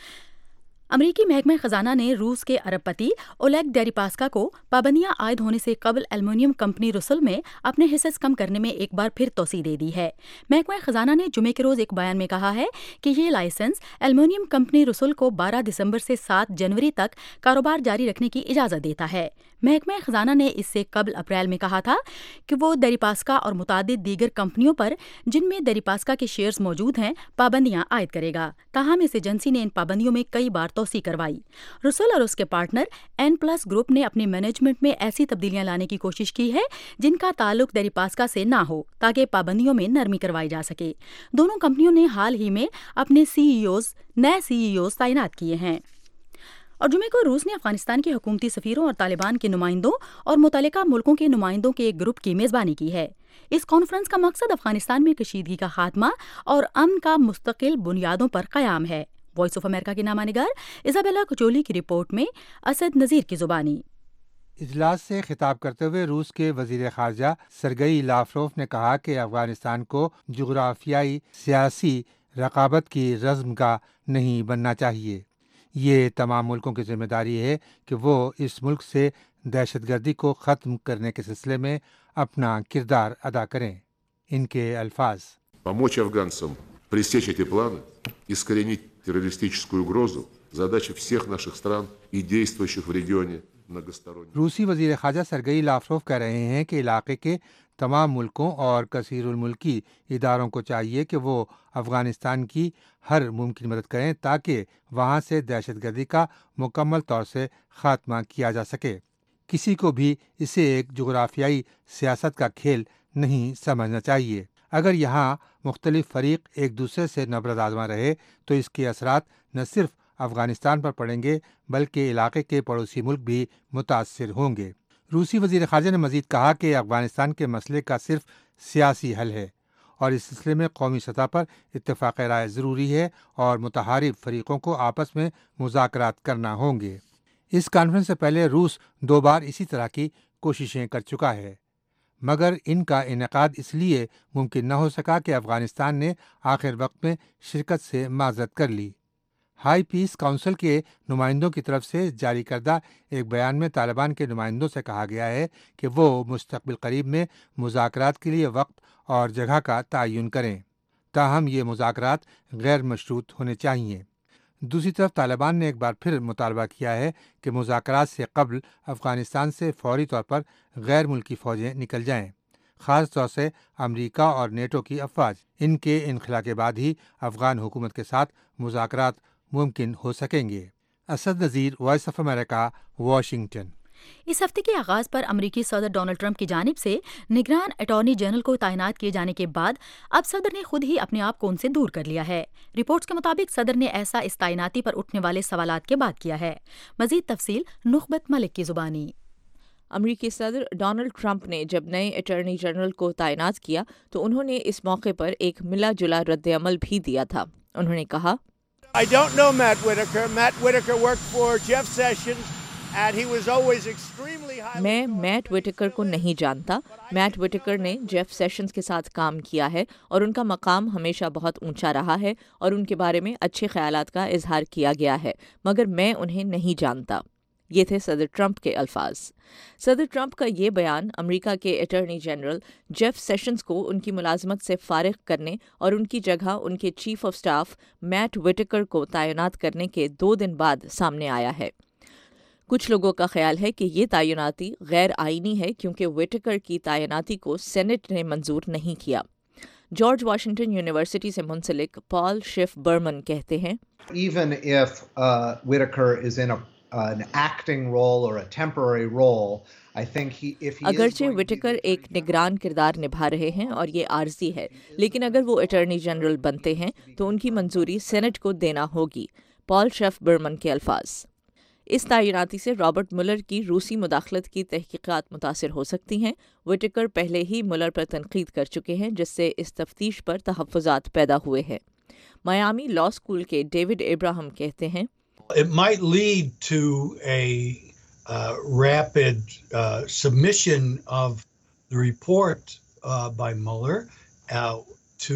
अमरीकी महकमा खजाना ने रूस के अरबपति ओलेग डेरिपास्का को पाबंदियां आयद होने से कबल एल्युमिनियम कंपनी रुसुल में अपने हिस्से कम करने में एक बार फिर तोसी दे दी है। महकमा खजाना ने जुमे के रोज एक बयान में कहा है कि ये लाइसेंस एल्युमिनियम कंपनी रुसुल को 12 दिसंबर से 7 जनवरी तक कारोबार जारी रखने की इजाजत देता है। महकमा खजाना ने इससे कबल अप्रैल में कहा था कि वो डेरिपास्का और मुतादिद दीगर कंपनियों पर जिनमें डेरिपास्का के शेयर्स मौजूद हैं पाबंदियां आयद करेगा। ताहम इस एजेंसी ने इन पाबंदियों में कई बार तोसी करवाई। रुसुल और उसके पार्टनर N+ ग्रुप ने अपने मैनेजमेंट में ऐसी तब्दीलियां लाने की कोशिश की है जिनका ताल्लुक डेरिपास्का से ना हो, ताकि पाबंदियों में नरमी करवाई जा सके। दोनों कंपनियों ने हाल ही में अपने नए सीईओज तैनात किए हैं। और जुमे को रूस ने अफगानिस्तान के हुकूमती सफीरों और तालिबान के नुमाइंदों और मुतल्लिका मुल्कों के नुमाइंदों के एक ग्रुप की मेज़बानी की है। इस कॉन्फ्रेंस का मकसद अफगानिस्तान में कशीदगी का खात्मा और अमन का मुस्तकिल बुनियादों पर क़याम है। वॉइस ऑफ अमेरिका की नामानिगार इजाबेला कुचोली की रिपोर्ट में असद नज़ीर की जुबानी। इजलास से खिताब करते हुए रूस के वजीर खारजा सरगई लावरोफ ने कहा कि अफगानिस्तान को जुग्राफियाई सियासी रकाबत की रज़्म का नहीं बनना चाहिए। ये तमाम मुल्कों की जिम्मेदारी है कि वो इस मुल्क से दहशतगर्दी को ख़त्म करने के सिलसिले में अपना किरदार अदा करें। इनके अल्फाज, помочь афганцам пресечь эти планы, искоренить террористическую угрозу, задача всех наших стран и действующих в регионе многосторонних। रूसी वजीर ख़ारजा सरगई लावरोफ कह रहे हैं कि इलाके के तमाम मुल्कों और कसीरुल मुल्की इदारों को चाहिए कि वो अफ़गानिस्तान की हर मुमकिन मदद करें ताकि वहाँ से दहशतगर्दी का मुकम्मल तौर से ख़ात्मा किया जा सके। किसी को भी इसे एक जुग्राफियाई सियासत का खेल नहीं समझना चाहिए। अगर यहाँ मुख्तलिफ फ़रीक एक दूसरे से नफरत आज़मा रहे तो इसके असरात न सिर्फ अफ़गानिस्तान पर पड़ेंगे बल्कि इलाके के पड़ोसी मुल्क भी मुतासिर होंगे। रूसी वज़ीर ख़ारजा ने मज़ीद कहा कि अफ़गानिस्तान के मसले का सिर्फ सियासी हल है और इस सिलसिले में कौमी सतह पर इत्तेफ़ाक़ राय ज़रूरी है और मुतहारिब फ़रीक़ों को आपस में मुज़ाकरात करना होंगे। इस कॉन्फ्रेंस से पहले रूस 2 बार इसी तरह की कोशिशें कर चुका है, मगर इनका इनेकाद इसलिए मुमकिन न हो सका कि अफ़गानिस्तान ने आखिर वक्त में शिरकत से माज़रत कर ली। हाई पीस काउंसिल के नुमाइंदों की तरफ से जारी करदा एक बयान में तालिबान के नुमाइंदों से कहा गया है कि वो मुस्तकबिल करीब में मुज़ाकरात के लिए वक्त और जगह का तयन करें, ताहम ये मुज़ाकरात गैर मशरूत होने चाहिए। दूसरी तरफ तालिबान ने एक बार फिर मुतालबा किया है कि मुज़ाकरात से कबल अफ़गानिस्तान से फौरी तौर पर गैर मुल्की फ़ौजें निकल जाएं, ख़ास तौर से अमरीका और नेटो की अफवाज। इनके इनखला के बाद ही अफ़गान हुकूमत के साथ मुज़ाकरात मुमकिन हो सकेंगे। Asad Nazir, Voice of America, Washington. इस हफ्ते के आगाज पर अमरीकी सदर डोनाल्ड ट्रंप की जानिब से निगरान अटॉर्नी जनरल को तैनात किए जाने के बाद अब सदर ने खुद ही अपने आप को उनसे दूर कर लिया है। रिपोर्ट्स के मुताबिक सदर ने ऐसा इस तैनाती पर उठने वाले सवालात के बाद किया है। मजीद तफसील नुखबत मलिक की जुबानी। अमरीकी सदर डोनाल्ड ट्रंप ने जब नए अटॉर्नी जनरल को तैनात किया तो उन्होंने इस मौके पर एक मिला जुला रद्द-ए-अमल भी दिया था। उन्होंने कहा, I don't know Matt Whitaker. Matt Whitaker worked for Jeff Sessions and he was always extremely highly. मैं मैट विटेकर को नहीं जानता। मैट विटेकर ने जेफ सेशंस के साथ काम किया है और उनका मकाम हमेशा बहुत ऊंचा रहा है और उनके बारे में अच्छे ख्यालात का इजहार किया गया है, मगर मैं उन्हें नहीं जानता। ये थे सदर ट्रंप के अल्फाज। सदर ट्रंप का ये बयान अमेरिका के अटॉर्नी जनरल जेफ सेशंस को उनकी मुलाजमत से फारिग करने और उनकी जगह उनके chief of staff Matt Whitaker को तैनात करने के 2 दिन बाद सामने आया है। कुछ लोगों का ख्याल है कि ये तैनाती गैर आईनी है क्योंकि विटेकर की तैनाती को सेनेट ने मंजूर नहीं किया। जॉर्ज वाशिंगटन यूनिवर्सिटी से मुंसलिक पॉल शिफ बर्मन कहते हैं, Even if Whitaker is in an acting role or a temporary role, I think if he अगरचे विटेकर एक निगरान किरदार निभा रहे हैं और ये आर्जी है, लेकिन अगर वो अटॉर्नी जनरल बनते हैं तो उनकी मंजूरी सेनेट को देना होगी। पॉल शेफ बर्मन के अल्फाज। इस तैनाती से रॉबर्ट मुलर की रूसी मुदाखलत की तहकीकात मुतासिर हो सकती हैं। विटेकर पहले ही मुलर पर तनकीद कर चुके हैं, जिससे इस तफ्तीश पर तहफ़्फ़ुज़ात पैदा हुए हैं। मायामी लॉ स्कूल के डेविड इब्राहिम कहते हैं, It might lead to a rapid submission of the report by Mueller to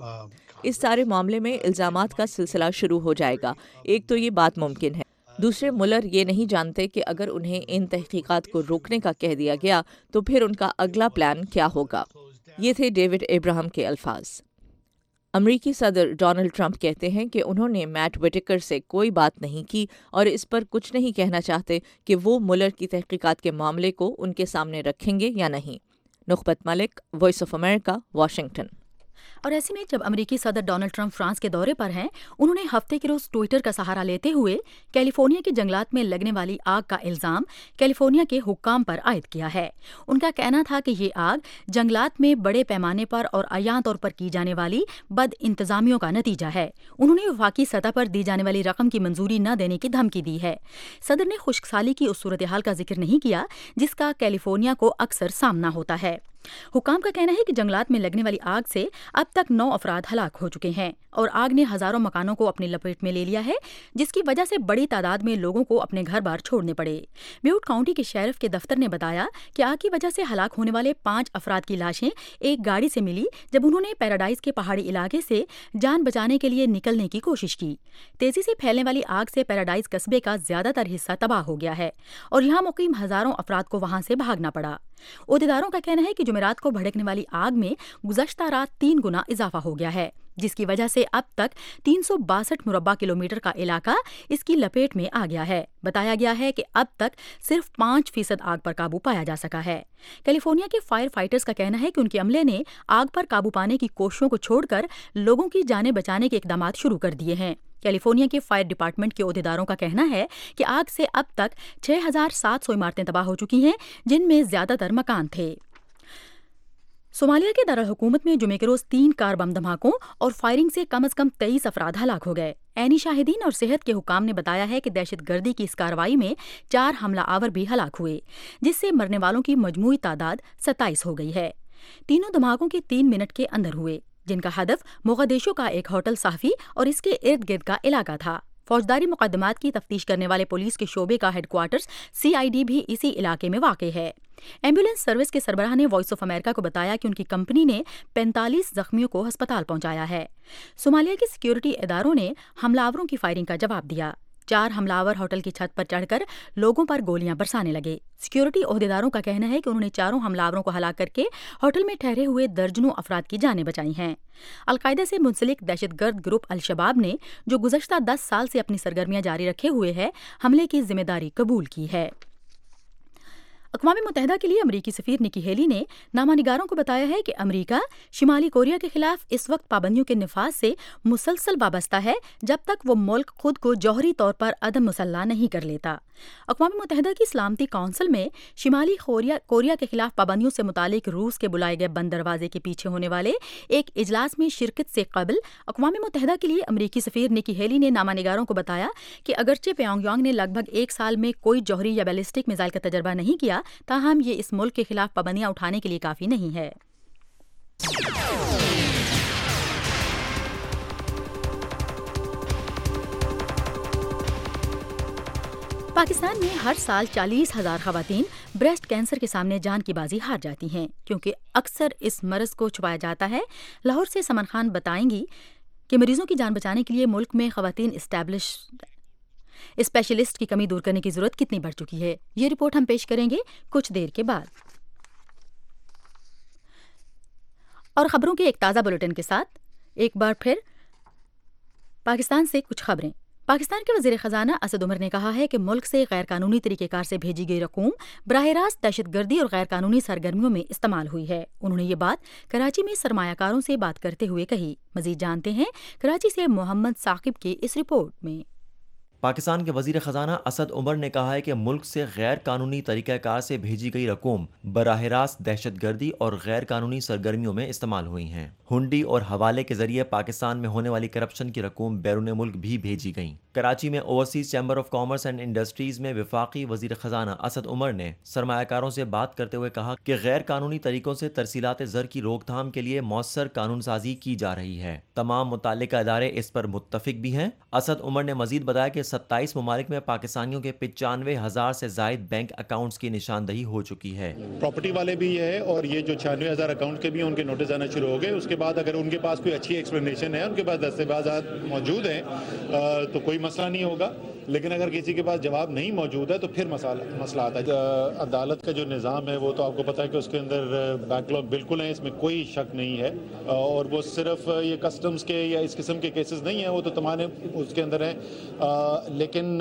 इस सारे मामले में इल्ज़ामात का सिलसिला शुरू हो जाएगा। एक तो ये बात मुमकिन है, दूसरे मुलर ये नहीं जानते कि अगर उन्हें इन तहकीकात को रोकने का कह दिया गया तो फिर उनका अगला प्लान क्या होगा। ये थे डेविड इब्राहिम के अल्फाज। अमरीकी सदर डोनाल्ड ट्रंप कहते हैं कि उन्होंने मैट विटेकर से कोई बात नहीं की और इस पर कुछ नहीं कहना चाहते कि वो मुलर की तहकीकात के मामले को उनके सामने रखेंगे या नहीं। Nukhbat Malik, Voice of America, Washington. और ऐसे में जब अमेरिकी सदर डोनाल्ड ट्रंप फ्रांस के दौरे पर हैं, उन्होंने हफ्ते के रोज ट्विटर का सहारा लेते हुए कैलिफोर्निया के जंगलात में लगने वाली आग का इल्जाम कैलिफोर्निया के हुक्काम पर आयद किया है। उनका कहना था कि ये आग जंगलात में बड़े पैमाने पर और अयां तौर पर की जाने वाली बद इंतजामियों का नतीजा है। उन्होंने वफाकी सतह पर दी जाने वाली रकम की मंजूरी न देने की धमकी दी है। सदर ने खुश्कसाली की उस सूरत हाल का जिक्र नहीं किया जिसका कैलिफोर्निया को अक्सर सामना होता है। हुकाम का कहना है कि जंगलात में लगने वाली आग से अब तक 9 अफराद हलाक हो चुके हैं और आग ने हजारों मकानों को अपनी लपेट में ले लिया है, जिसकी वजह से बड़ी तादाद में लोगों को अपने घर बार छोड़ने पड़े। ब्यूट काउंटी के शेरिफ के दफ्तर ने बताया कि आग की वजह से हलाक होने वाले 5 अफराद की लाशें एक गाड़ी से मिली जब उन्होंने पैराडाइज के पहाड़ी इलाके से जान बचाने के लिए निकलने की कोशिश की। तेजी से फैलने वाली आग से पैराडाइज कस्बे का ज्यादातर हिस्सा तबाह हो गया है और यहाँ मुकीम हजारों अफराद को वहां से भागना पड़ा। ओहदेदारों का कहना है कि जुमेरात को भड़कने वाली आग में गुज़श्ता रात 3 गुना इजाफा हो गया है, जिसकी वजह से अब तक 362 मुरब्बा किलोमीटर का इलाका इसकी लपेट में आ गया है। बताया गया है कि अब तक सिर्फ 5% आग पर काबू पाया जा सका है। कैलिफोर्निया के फायर फाइटर्स का कहना है कि उनके अमले ने आग पर काबू पाने की कोशिशों को छोड़कर लोगों की जानें बचाने के इकदाम शुरू कर दिए हैं। कैलिफोर्निया के फायर डिपार्टमेंट के ओहदेदारों का कहना है कि आग से अब तक 6,700 इमारतें तबाह हो चुकी हैं, जिनमें ज्यादातर मकान थे। सोमालिया के दारुल हुकूमत में जुमे के रोज 3 कार बम धमाकों और फायरिंग से कम से कम 23 अफराद हलाक हो गए। ऐनी शाहिदीन और सेहत के हुकाम ने बताया है कि दहशतगर्दी की इस कार्रवाई में 4 हमला आवर भी हलाक हुए, जिससे मरने वालों की मजमूई तादाद 27 हो गई है। तीनों धमाकों के 3 मिनट के अंदर हुए, जिनका हदफ मोगादिशु का एक होटल साफी और इसके इर्द गिर्द का इलाका था। فوجداری مقدمات کی تفتیش کرنے والے پولیس کے شعبے کا ہیڈ کوارٹرز CID بھی اسی علاقے میں واقع ہے۔ ایمبولینس سروس کے سربراہ نے وائس آف امریکہ کو بتایا کہ ان کی کمپنی نے 45 زخمیوں کو ہسپتال پہنچایا ہے۔ صومالیہ کے سیکیورٹی اداروں نے حملہ آوروں کی فائرنگ کا جواب دیا۔ 4 حملہ آور ہوٹل کی چھت پر چڑھ کر لوگوں پر گولیاں برسانے لگے۔ سیکیورٹی عہدیداروں کا کہنا ہے کہ انہوں نے 4 حملہ آوروں کو ہلاک کر کے ہوٹل میں ٹھہرے ہوئے درجنوں افراد کی جانیں بچائی ہیں۔ القاعدہ سے منسلک دہشت گرد گروپ الشباب نے، جو گزشتہ 10 سال سے اپنی سرگرمیاں جاری رکھے ہوئے ہے، حملے کی ذمہ داری قبول کی ہے۔ اقوام متحدہ کے لیے امریکی سفیر نکی ہیلی نے نامہ نگاروں کو بتایا ہے کہ امریکہ شمالی کوریا کے خلاف اس وقت پابندیوں کے نفاذ سے مسلسل وابستہ ہے جب تک وہ ملک خود کو جوہری طور پر عدم مسلح نہیں کر لیتا۔ اقوام متحدہ کی سلامتی کونسل میں شمالی کوریا کے خلاف پابندیوں سے متعلق روس کے بلائے گئے بند دروازے کے پیچھے ہونے والے ایک اجلاس میں شرکت سے قبل اقوام متحدہ کے لیے امریکی سفیر نکی ہیلی نے نامہ نگاروں کو بتایا کہ اگرچہ پیونگ یانگ نے لگ بھگ 1 سال میں کوئی جوہری یا بیلسٹک میزائل کا تجربہ نہیں کیا، تاہم یہ اس ملک کے خلاف پابندیاں اٹھانے کے لیے کافی نہیں ہے۔ پاکستان میں ہر سال 40,000 خواتین بریسٹ کینسر کے سامنے جان کی بازی ہار جاتی ہیں کیونکہ اکثر اس مرض کو چھپایا جاتا ہے۔ لاہور سے سمن خان بتائیں گی کہ مریضوں کی جان بچانے کے لیے ملک میں خواتین اسپیشلسٹ کی کمی دور کرنے کی ضرورت کتنی بڑھ چکی ہے، یہ رپورٹ ہم پیش کریں گے کچھ دیر کے بعد۔ اور خبروں کے ایک تازہ بلیٹن کے ساتھ ایک بار پھر پاکستان سے کچھ خبریں۔ پاکستان کے وزیر خزانہ اسد عمر نے کہا ہے کہ ملک سے غیر قانونی طریقہ کار سے بھیجی گئی رقوم براہ راست دہشت گردی اور غیر قانونی سرگرمیوں میں استعمال ہوئی ہے۔ انہوں نے یہ بات کراچی میں سرمایہ کاروں سے بات کرتے ہوئے کہی۔ مزید جانتے ہیں کراچی سے محمد ثاقب کی اس رپورٹ میں۔ پاکستان کے وزیر خزانہ اسد عمر نے کہا ہے کہ ملک سے غیر قانونی طریقہ کار سے بھیجی گئی رقوم براہ راست دہشت گردی اور غیر قانونی سرگرمیوں میں استعمال ہوئی ہیں۔ ہنڈی اور حوالے کے ذریعے پاکستان میں ہونے والی کرپشن کی رقوم بیرون ملک بھی بھیجی گئیں۔ کراچی میں overseas chamber of commerce and industries میں وفاقی وزیر خزانہ اسد عمر نے سرمایہ کاروں سے بات کرتے ہوئے کہا کہ غیر قانونی طریقوں سے ترسیلات زر کی روک تھام کے لیے مؤثر قانون سازی کی جا رہی ہے۔ تمام متعلقہ ادارے اس پر متفق بھی ہیں۔ اسد عمر نے مزید بتایا کہ 27 ممالک میں پاکستانیوں کے 95,000 سے زائد بینک اکاؤنٹس کی نشاندہی ہو چکی ہے۔ پراپرٹی والے بھی ہے اور یہ جو 96,000 اکاؤنٹ کے بھی ان کے نوٹس آنا شروع ہو گئے۔ اس کے بعد اگر ان کے پاس کوئی اچھی ایکسپلینیشن ہے، ان کے پاس دستاویزات موجود ہیں تو کوئی مسئلہ نہیں ہوگا، لیکن اگر کسی کے پاس جواب نہیں موجود ہے تو پھر مسئلہ آتا ہے۔ عدالت کا جو نظام ہے وہ تو آپ کو پتہ ہے کہ اس کے اندر بیک لاگ بالکل ہیں، اس میں کوئی شک نہیں ہے، اور وہ صرف یہ کسٹمز کے یا اس قسم کے کیسز نہیں ہیں، وہ تو تمام اس کے اندر ہیں، لیکن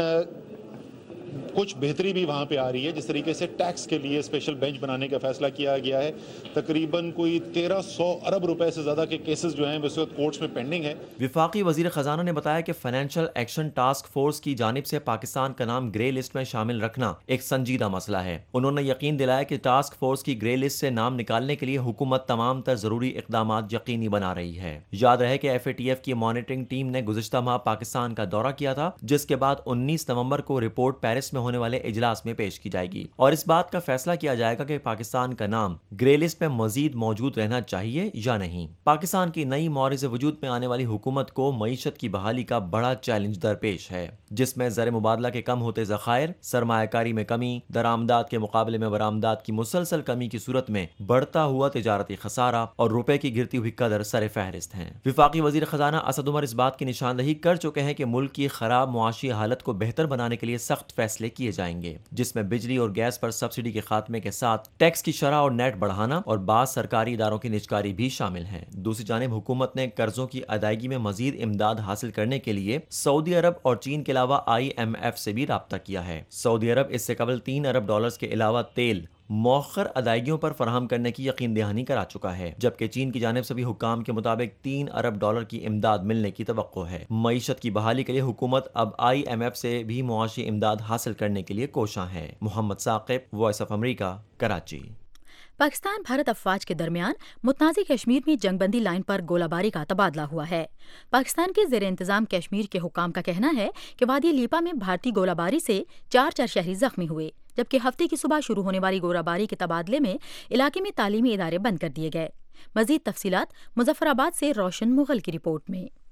کچھ بہتری بھی وہاں پہ آ رہی ہے۔ جس طریقے سے ٹیکس کے لیے اسپیشل بینچ بنانے کا فیصلہ کیا گیا ہے، تقریباً کوئی 1300 ارب روپے سے زیادہ کے کیسز جو ہیں اس وقت کورٹس میں پینڈنگ ہیں۔ وفاقی وزیر خزانہ نے بتایا کہ فائنینشیل ایکشن ٹاسک فورس کی جانب سے پاکستان کا نام گرے لسٹ میں شامل رکھنا ایک سنجیدہ مسئلہ ہے۔ انہوں نے یقین دلایا کہ ٹاسک فورس کی گرے لسٹ سے نام نکالنے کے لیے حکومت تمام تر ضروری اقدامات یقینی بنا رہی ہے۔ یاد رہے کہ FATF کی مانیٹرنگ ٹیم نے گزشتہ ماہ پاکستان کا دورہ کیا تھا، جس کے بعد 19 نومبر کو رپورٹ پیرس میں ہونے والے اجلاس میں پیش کی جائے گی اور اس بات کا فیصلہ کیا جائے گا کہ پاکستان کا نام گرے لسٹ میں مزید موجود رہنا چاہیے یا نہیں۔ پاکستان کی نئی معرض وجود میں آنے والی حکومت کو معیشت کی بحالی کا بڑا چیلنج درپیش ہے، جس میں زر مبادلہ کے کم ہوتے ذخائر، سرمایہ کاری میں کمی، درآمدات کے مقابلے میں برآمدات کی مسلسل کمی کی صورت میں بڑھتا ہوا تجارتی خسارہ اور روپے کی گرتی ہوئی قدر سر فہرست ہیں۔ وفاقی وزیر خزانہ اسد عمر اس بات کی نشاندہی کر چکے ہیں کہ ملک کی خراب معاشی حالت کو بہتر بنانے کے لیے سخت فیصلے کیے جائیں گے، جس میں بجلی اور گیس پر سبسڈی کے خاتمے کے ساتھ ٹیکس کی شرح اور نیٹ بڑھانا اور بعض سرکاری اداروں کی نجکاری بھی شامل ہیں۔ دوسری جانب حکومت نے قرضوں کی ادائیگی میں مزید امداد حاصل کرنے کے لیے سعودی عرب اور چین کے علاوہ IMF سے بھی رابطہ کیا ہے۔ سعودی عرب اس سے قبل $3 ارب کے علاوہ تیل مؤخر ادائیگیوں پر فراہم کرنے کی یقین دہانی کرا چکا ہے، جبکہ چین کی جانب سے بھی حکام کے مطابق $3 ارب کی امداد ملنے کی توقع ہے۔ معیشت کی بحالی کے لیے حکومت اب IMF سے بھی معاشی امداد حاصل کرنے کے لیے کوشاں ہے۔ Muhammad Saqib, Voice of America, Karachi. Pakistan Bharat افواج کے درمیان متنازع کشمیر میں جنگ بندی لائن پر گولہ باری کا تبادلہ ہوا ہے۔ پاکستان کے زیر انتظام کشمیر کے حکام کا کہنا ہے کہ وادی لیپا میں بھارتی گولہ باری سے 4 شہری زخمی ہوئے، جبکہ ہفتے کی صبح شروع ہونے والی گولہ باری کے تبادلے میں علاقے میں تعلیمی ادارے بند کر دیے گئے۔ مزید تفصیلات مظفر آباد سے روشن مغل کی رپورٹ میں۔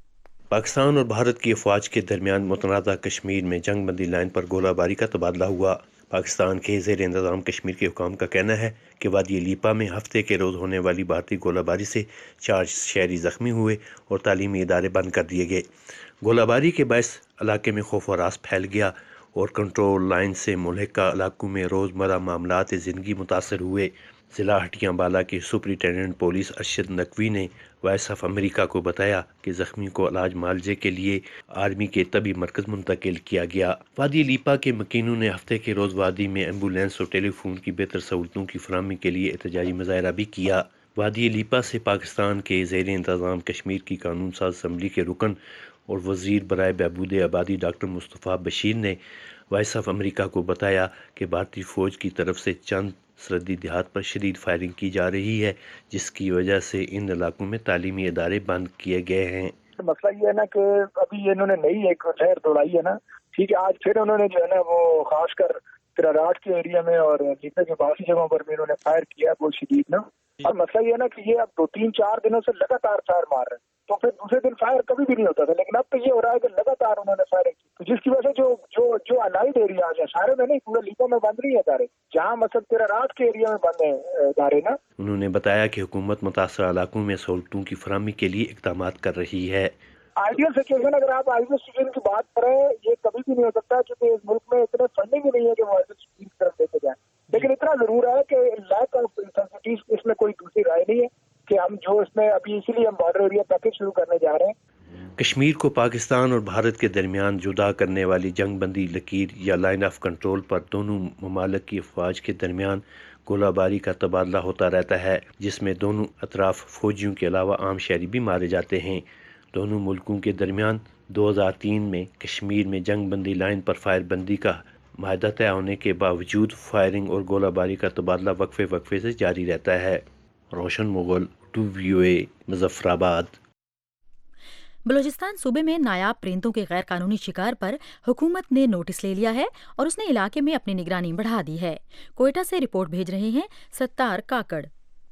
پاکستان اور بھارت کی افواج کے درمیان متنازع کشمیر میں جنگ بندی لائن پر گولہ باری کا تبادلہ ہوا۔ پاکستان کے زیر انتظام کشمیر کے حکام کا کہنا ہے کہ وادی لیپا میں ہفتے کے روز ہونے والی بھارتی گولہ باری سے 4 شہری زخمی ہوئے اور تعلیمی ادارے بند کر دیے گئے۔ گولہ باری کے باعث علاقے میں خوف و ہراس پھیل گیا اور کنٹرول لائن سے ملحقہ علاقوں میں روزمرہ معاملات زندگی متاثر ہوئے۔ ضلع ہٹیاں بالا کے سپرنٹینڈنٹ پولیس ارشد نقوی نے وائس آف امریکہ کو بتایا کہ زخمیوں کو علاج معالجے کے لیے آرمی کے طبی مرکز منتقل کیا گیا۔ وادی لیپا کے مکینوں نے ہفتے کے روز وادی میں ایمبولینس اور ٹیلی فون کی بہتر سہولتوں کی فراہمی کے لیے احتجاجی مظاہرہ بھی کیا۔ وادی لیپا سے پاکستان کے زیر انتظام کشمیر کی قانون ساز اسمبلی کے رکن اور وزیر برائے بہبود آبادی ڈاکٹر مصطفیٰ بشیر نے وائس آف امریکہ کو بتایا کہ بھارتی فوج کی طرف سے چند سرحدی دیہات پر شدید فائرنگ کی جا رہی ہے، جس کی وجہ سے ان علاقوں میں تعلیمی ادارے بند کیے گئے ہیں۔ مسئلہ یہ ہے نا کہ ابھی انہوں نے نئی ایک لہر دوڑائی ہے نا، ٹھیک ہے، آج پھر انہوں نے جو ہے نا وہ خاص کر تراراٹ کے ایریا میں اور لیپا کے باقی جگہوں پر بھی انہوں نے فائر کیا بہت شدید نا۔ اور مسئلہ یہ ہے نا کہ یہ اب 2-3-4 دنوں سے لگاتار فائر مار رہے ہیں، تو پھر دوسرے دن فائر کبھی بھی نہیں ہوتا تھا، لیکن اب تو یہ ہو رہا ہے کہ لگاتار انہوں نے فائرنگ کی، تو جس کی وجہ سے جو الائڈ ایریا ہے سارے میں نہیں، پورے لیپا میں بند نہیں ہے ادارے، جہاں مثلا تراراٹ کے ایریا میں بند ہے ادارے نا۔ انہوں نے بتایا کہ حکومت متاثرہ علاقوں میں سہولتوں کی فراہمی کے لیے اقدامات کر رہی ہے۔ آئیڈیل سچویشن اگر آپ آئیڈیل سچویشن کی بات کریں، یہ کبھی بھی نہیں ہو سکتا کیونکہ اس ملک میں اتنے فنڈنگ ہی نہیں ہے کہ وہ آئیڈیل سچویشن کی طرف دیتے جائیں، لیکن اتنا ضرور ہے کہ لیک آف فیسلٹیز اس میں کوئی دوسری رائے نہیں ہے کہ ہم جو اس میں ابھی اسی لیے ہم بارڈر ایریا پیکج شروع کرنے جا رہے ہیں۔ کشمیر کو پاکستان اور بھارت کے درمیان جدا کرنے والی جنگ بندی لکیر یا لائن آف کنٹرول پر دونوں ممالک کی افواج کے درمیان گولہ باری کا تبادلہ ہوتا رہتا ہے، جس میں دونوں اطراف فوجیوں کے علاوہ عام شہری بھی مارے جاتے ہیں۔ دونوں ملکوں کے درمیان 2003 میں کشمیر میں جنگ بندی لائن پر فائر بندی کا معاہدہ طے ہونے کے باوجود فائرنگ اور گولہ باری کا تبادلہ وقفے سے جاری رہتا ہے۔ روشن مغل، VOA، مظفر آباد۔ بلوچستان صوبے میں نایاب پرندوں کے غیر قانونی شکار پر حکومت نے نوٹس لے لیا ہے اور اس نے علاقے میں اپنی نگرانی بڑھا دی ہے۔ کوئٹہ سے رپورٹ بھیج رہے ہیں ستار کاکڑ۔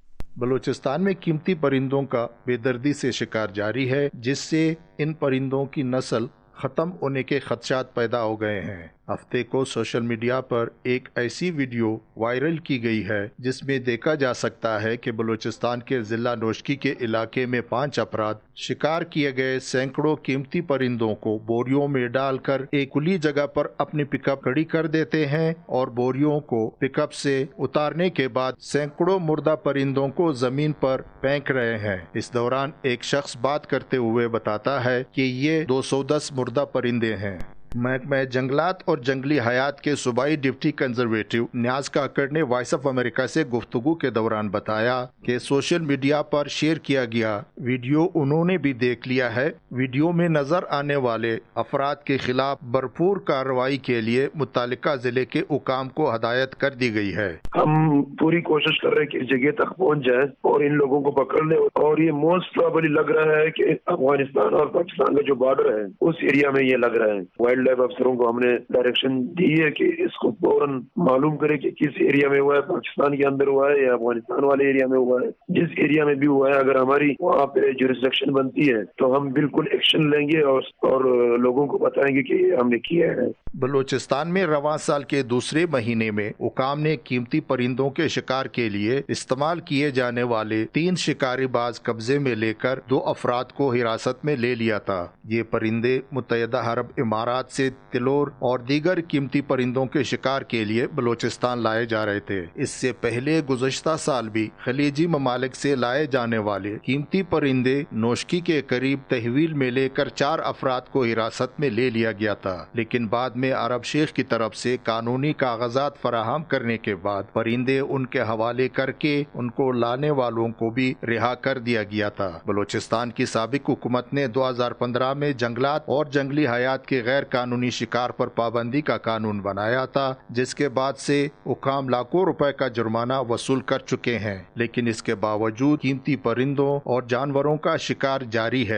بلوچستان میں قیمتی پرندوں کا بے دردی سے شکار جاری ہے، جس سے ان پرندوں کی نسل ختم ہونے کے خدشات پیدا ہو گئے ہیں۔ ہفتے کو سوشل میڈیا پر ایک ایسی ویڈیو وائرل کی گئی ہے جس میں دیکھا جا سکتا ہے کہ بلوچستان کے ضلع نوشکی کے علاقے میں 5 افراد شکار کیے گئے سینکڑوں قیمتی پرندوں کو بوریوں میں ڈال کر ایک کھلی جگہ پر اپنی پک اپ کھڑی کر دیتے ہیں اور بوریوں کو پک اپ سے اتارنے کے بعد سینکڑوں مردہ پرندوں کو زمین پر پھینک رہے ہیں۔ اس دوران ایک شخص بات کرتے ہوئے بتاتا ہے کہ یہ 210 مردہ پرندے ہیں۔ محکمہ جنگلات اور جنگلی حیات کے صوبائی ڈپٹی کنزرویٹو نیاز کاکڑ نے وائس آف امریکہ سے گفتگو کے دوران بتایا کہ سوشل میڈیا پر شیئر کیا گیا ویڈیو انہوں نے بھی دیکھ لیا ہے۔ ویڈیو میں نظر آنے والے افراد کے خلاف بھرپور کارروائی کے لیے متعلقہ ضلع کے حکام کو ہدایت کر دی گئی ہے۔ ہم پوری کوشش کر رہے ہیں کہ اس جگہ تک پہنچ جائے اور ان لوگوں کو پکڑ لیں، اور یہ موسٹ پروبیبلی لگ رہا ہے کہ افغانستان اور پاکستان کا جو بارڈر ہے اس ایریا میں یہ لگ رہا ہے۔ وائلڈ لائف افسروں کو ہم نے ڈائریکشن دی ہے کہ اس کو فوراً معلوم کرے کہ کس ایریا میں ہوا ہے، پاکستان کے اندر ہوا ہے یا افغانستان والے ایریا میں ہوا ہے۔ جس ایریا میں بھی ہوا ہے اگر ہماری وہاں پہ جورسڈکشن بنتی ہے تو ہم بالکل ایکشن لیں گے اور لوگوں کو بتائیں گے کہ ہم نے کیا ہے۔ بلوچستان میں رواں سال کے دوسرے مہینے میں حکام نے قیمتی پرندوں کے شکار کے لیے استعمال کیے جانے والے 3 شکاری باز قبضے میں لے کر 2 افراد کو حراست میں لے لیا تھا۔ یہ پرندے متحدہ عرب امارات سے تلور اور دیگر قیمتی پرندوں کے شکار کے لیے بلوچستان لائے جا رہے تھے۔ اس سے پہلے گزشتہ سال بھی خلیجی ممالک سے لائے جانے والے قیمتی پرندے نوشکی کے قریب تحویل میں لے کر 4 افراد کو حراست میں لے لیا گیا تھا، لیکن بعد میں عرب شیخ کی طرف سے قانونی کاغذات فراہم کرنے کے بعد پرندے ان کے حوالے کر کے ان کو لانے والوں کو بھی رہا کر دیا گیا تھا۔ بلوچستان کی سابق حکومت نے 2015 میں جنگلات اور جنگلی حیات کے غیر قانونی شکار پر پابندی کا قانون بنایا تھا، جس کے بعد سے حکام لاکھوں روپے کا جرمانہ وصول کر چکے ہیں، لیکن اس کے باوجود قیمتی پرندوں اور جانوروں کا شکار جاری ہے۔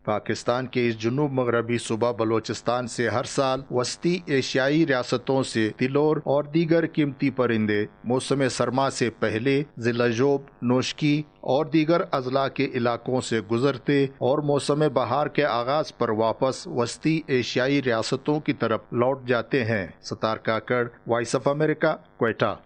پاکستان کے اس جنوب مغربی صوبہ بلوچستان سے ہر سال وسطی ایشیائی ریاستوں سے تلور اور دیگر قیمتی پرندے موسم سرما سے پہلے ضلع جوب، نوشکی اور دیگر اضلاع کے علاقوں سے گزرتے اور موسم بہار کے آغاز پر واپس وسطی ایشیائی ریاستوں کی طرف لوٹ جاتے ہیں۔ Sattar Kakar, Voice of America, Quetta.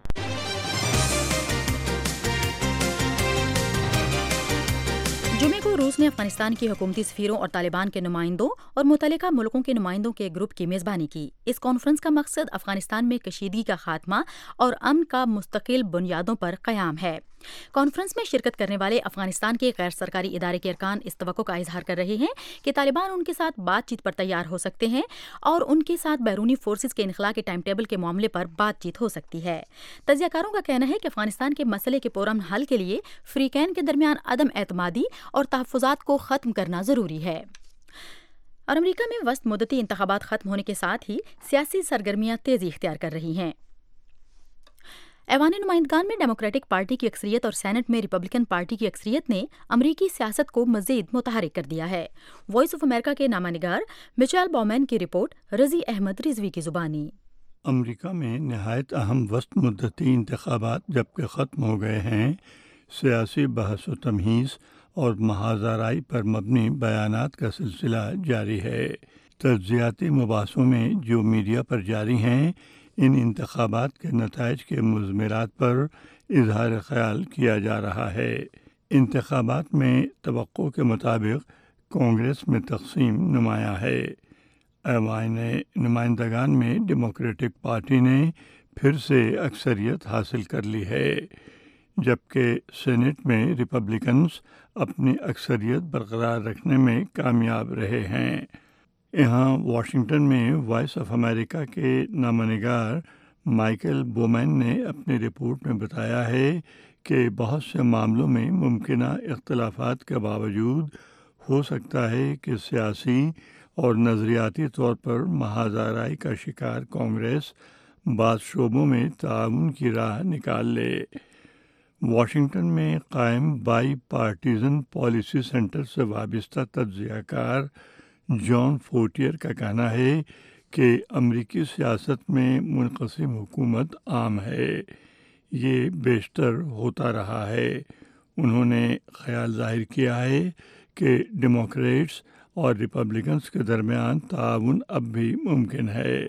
جمعے کو روس نے افغانستان کی حکومتی سفیروں اور طالبان کے نمائندوں اور متعلقہ ملکوں کے نمائندوں کے گروپ کی میزبانی کی۔ اس کانفرنس کا مقصد افغانستان میں کشیدگی کا خاتمہ اور امن کا مستقل بنیادوں پر قیام ہے۔ کانفرنس میں شرکت کرنے والے افغانستان کے غیر سرکاری ادارے کے ارکان اس توقع کا اظہار کر رہے ہیں کہ طالبان ان کے ساتھ بات چیت پر تیار ہو سکتے ہیں اور ان کے ساتھ بیرونی فورسز کے انخلاء کے ٹائم ٹیبل کے معاملے پر بات چیت ہو سکتی ہے۔ تجزیہ کاروں کا کہنا ہے کہ افغانستان کے مسئلے کے پرامن حل کے لیے فریقین کے درمیان عدم اعتمادی اور تحفظات کو ختم کرنا ضروری ہے۔ اور امریکہ میں وسط مدتی انتخابات ختم ہونے کے ساتھ ہی سیاسی سرگرمیاں تیزی اختیار کر رہی ہیں۔ ایوان نمائندگان میں ڈیموکریٹک پارٹی کی اکثریت اور سینٹ میں ریپبلکن پارٹی کی اکثریت نے امریکی سیاست کو مزید متحرک کر دیا ہے۔ وائس آف امریکہ کے نامہ نگار مچیل بومین کی رپورٹ، رضی احمد رضوی کی زبانی۔ امریکہ میں نہایت اہم وسط مدتی انتخابات جبکہ ختم ہو گئے ہیں، سیاسی بحث و تمہیز اور محاذ آرائی پر مبنی بیانات کا سلسلہ جاری ہے۔ تجزیاتی مباحثوں میں جو میڈیا پر جاری ہیں، ان انتخابات کے نتائج کے مضمرات پر اظہار خیال کیا جا رہا ہے۔ انتخابات میں توقع کے مطابق کانگریس میں تقسیم نمایاں ہے۔ ایوان نمائندگان میں ڈیموکریٹک پارٹی نے پھر سے اکثریت حاصل کر لی ہے، جبکہ سینٹ میں ریپبلکنز اپنی اکثریت برقرار رکھنے میں کامیاب رہے ہیں۔ یہاں واشنگٹن میں وائس آف امریکہ کے نامہ نگار مائیکل بومین نے اپنی رپورٹ میں بتایا ہے کہ بہت سے معاملوں میں ممکنہ اختلافات کے باوجود ہو سکتا ہے کہ سیاسی اور نظریاتی طور پر محاذ آرائی کا شکار کانگریس بعض شعبوں میں تعاون کی راہ نکال لے۔ واشنگٹن میں قائم بائی پارٹیزن پالیسی سینٹر سے وابستہ تجزیہ کار جان فورٹیئر کا کہنا ہے کہ امریکی سیاست میں منقسم حکومت عام ہے، یہ بیشتر ہوتا رہا ہے۔ انہوں نے خیال ظاہر کیا ہے کہ ڈیموکریٹس اور ریپبلکنز کے درمیان تعاون اب بھی ممکن ہے۔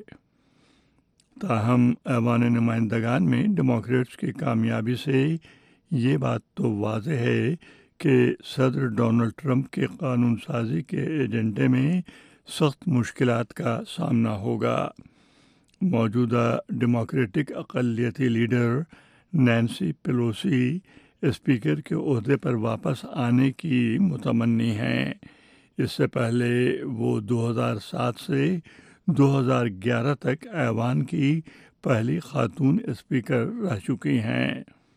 تاہم ایوان نمائندگان میں ڈیموکریٹس کی کامیابی سے یہ بات تو واضح ہے کہ صدر ڈونلڈ ٹرمپ کے قانون سازی کے ایجنڈے میں سخت مشکلات کا سامنا ہوگا۔ موجودہ ڈیموکریٹک اقلیتی لیڈر نینسی پیلوسی اسپیکر کے عہدے پر واپس آنے کی متمنی ہیں۔ اس سے پہلے وہ 2007 سے 2011 تک ایوان کی پہلی خاتون اسپیکر رہ چکی ہیں۔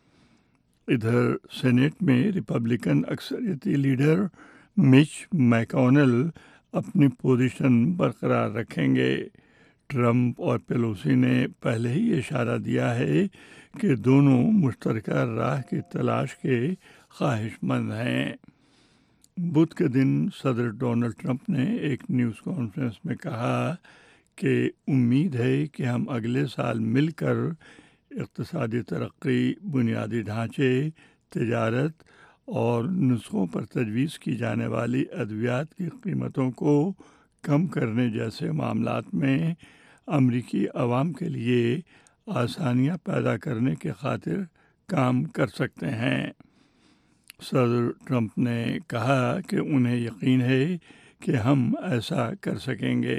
ادھر سینٹ میں ریپبلکن اکثریتی لیڈر مچ میکونل اپنی پوزیشن برقرار رکھیں گے۔ ٹرمپ اور پیلوسی نے پہلے ہی اشارہ دیا ہے کہ دونوں مشترکہ راہ کی تلاش کے خواہش مند ہیں۔ بدھ کے دن صدر ڈونلڈ ٹرمپ نے ایک نیوز کانفرنس میں کہا کہ امید ہے کہ ہم اگلے سال مل کر اقتصادی ترقی، بنیادی ڈھانچے، تجارت اور نسخوں پر تجویز کی جانے والی ادویات کی قیمتوں کو کم کرنے جیسے معاملات میں امریکی عوام کے لیے آسانیاں پیدا کرنے کی خاطر کام کر سکتے ہیں۔ صدر ٹرمپ نے کہا کہ انہیں یقین ہے کہ ہم ایسا کر سکیں گے۔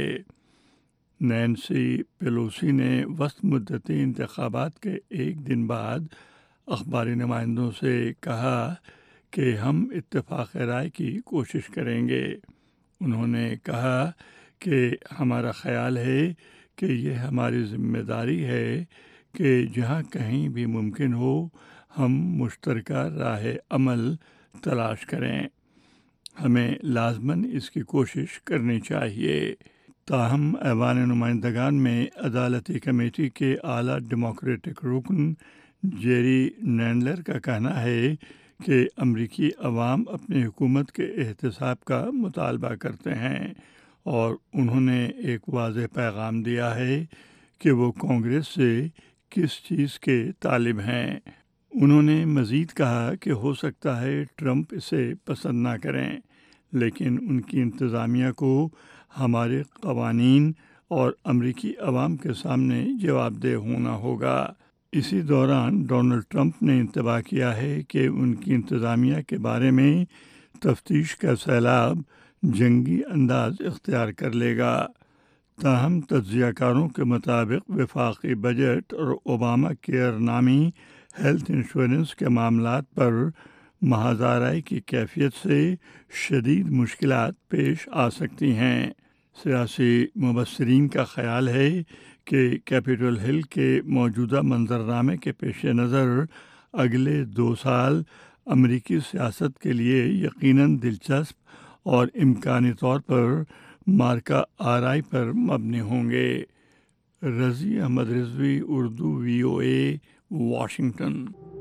نینسی پیلوسی نے وسط مدتی انتخابات کے ایک دن بعد اخباری نمائندوں سے کہا کہ ہم اتفاق رائے کی کوشش کریں گے۔ انہوں نے کہا کہ ہمارا خیال ہے کہ یہ ہماری ذمہ داری ہے کہ جہاں کہیں بھی ممکن ہو ہم مشترکہ راہ عمل تلاش کریں۔ ہمیں لازماً اس کی کوشش کرنی چاہیے۔ تاہم ایوان نمائندگان میں عدالتی کمیٹی کے اعلیٰ ڈیموکریٹک رکن جیری نینڈلر کا کہنا ہے کہ امریکی عوام اپنی حکومت کے احتساب کا مطالبہ کرتے ہیں، اور انہوں نے ایک واضح پیغام دیا ہے کہ وہ کانگریس سے کس چیز کے طالب ہیں۔ انہوں نے مزید کہا کہ ہو سکتا ہے ٹرمپ اسے پسند نہ کریں، لیکن ان کی انتظامیہ کو ہمارے قوانین اور امریکی عوام کے سامنے جواب دہ ہونا ہوگا۔ اسی دوران ڈونلڈ ٹرمپ نے انتباہ کیا ہے کہ ان کی انتظامیہ کے بارے میں تفتیش کا سیلاب جنگی انداز اختیار کر لے گا۔ تاہم تجزیہ کاروں کے مطابق وفاقی بجٹ اور اوباما کیئر نامی ہیلتھ انشورنس کے معاملات پر محاذ آرائی کی کیفیت سے شدید مشکلات پیش آ سکتی ہیں۔ سیاسی مبصرین کا خیال ہے کہ کیپٹل ہل کے موجودہ منظرنامے کے پیش نظر اگلے 2 سال امریکی سیاست کے لیے یقیناً دلچسپ اور امکانی طور پر مارکہ آرائی پر مبنی ہوں گے۔ Razi Ahmed Rizvi, Urdu VOA، Washington.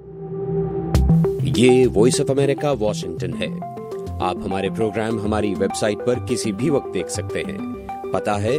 یہ وائس آف امریکہ واشنگٹن ہے۔ آپ ہمارے پروگرام ہماری ویب سائٹ پر کسی بھی وقت دیکھ سکتے ہیں۔ پتہ ہے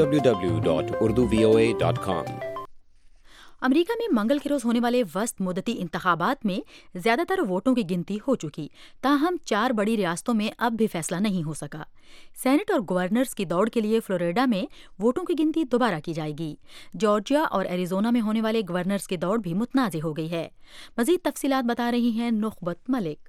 www.urduvoa.com۔ امریکہ میں منگل کے روز ہونے والے وسط مدتی انتخابات میں زیادہ تر ووٹوں کی گنتی ہو چکی، تاہم 4 بڑی ریاستوں میں اب بھی فیصلہ نہیں ہو سکا۔ سینٹ اور گورنرز کی دوڑ کے لیے فلوریڈا میں ووٹوں کی گنتی دوبارہ کی جائے گی۔ جارجیا اور ایریزونا میں ہونے والے گورنرز کی دوڑ بھی متنازع ہو گئی ہے۔ مزید تفصیلات بتا رہی ہیں نخبت ملک۔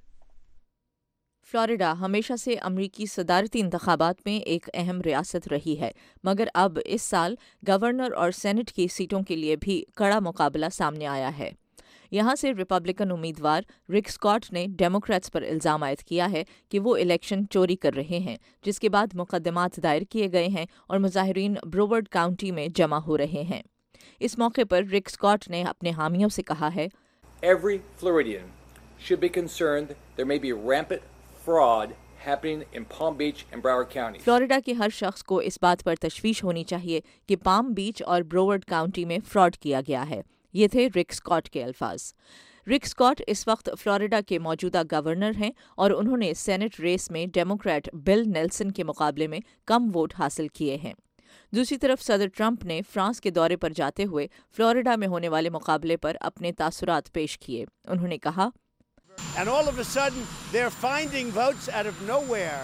فلوریڈا ہمیشہ سے امریکی صدارتی انتخابات میں ایک اہم ریاست رہی ہے، مگر اب اس سال گورنر اور سینٹ کی سیٹوں کے لیے بھی کڑا مقابلہ سامنے آیا ہے۔ یہاں سے ریپبلکن امیدوار رک اسکاٹ نے ڈیموکریٹس پر الزام عائد کیا ہے کہ وہ الیکشن چوری کر رہے ہیں، جس کے بعد مقدمات دائر کیے گئے ہیں اور مظاہرین بروورڈ کاؤنٹی میں جمع ہو رہے ہیں۔ اس موقع پر رک اسکاٹ نے اپنے حامیوں سے کہا ہے، Every Floridian should be concerned there may be rampant fraud happening in Palm Beach and Broward counties. Florida کے ہر شخص کو اس بات پر تشویش ہونی چاہیے کہ پام بیچ اور بروورڈ کاؤنٹی میں فراڈ کیا گیا ہے۔ یہ تھے رک اسکاٹ کے الفاظ۔ رک اسکاٹ اس وقت فلوریڈا کے موجودہ گورنر ہیں اور انہوں نے سینٹ ریس میں ڈیموکریٹ بل نیلسن کے مقابلے میں کم ووٹ حاصل کیے ہیں۔ دوسری طرف صدر ٹرمپ نے فرانس کے دورے پر جاتے ہوئے فلوریڈا میں ہونے والے مقابلے پر اپنے تاثرات پیش کیے۔ انہوں نے کہا، And all of a sudden, they're finding votes out of nowhere.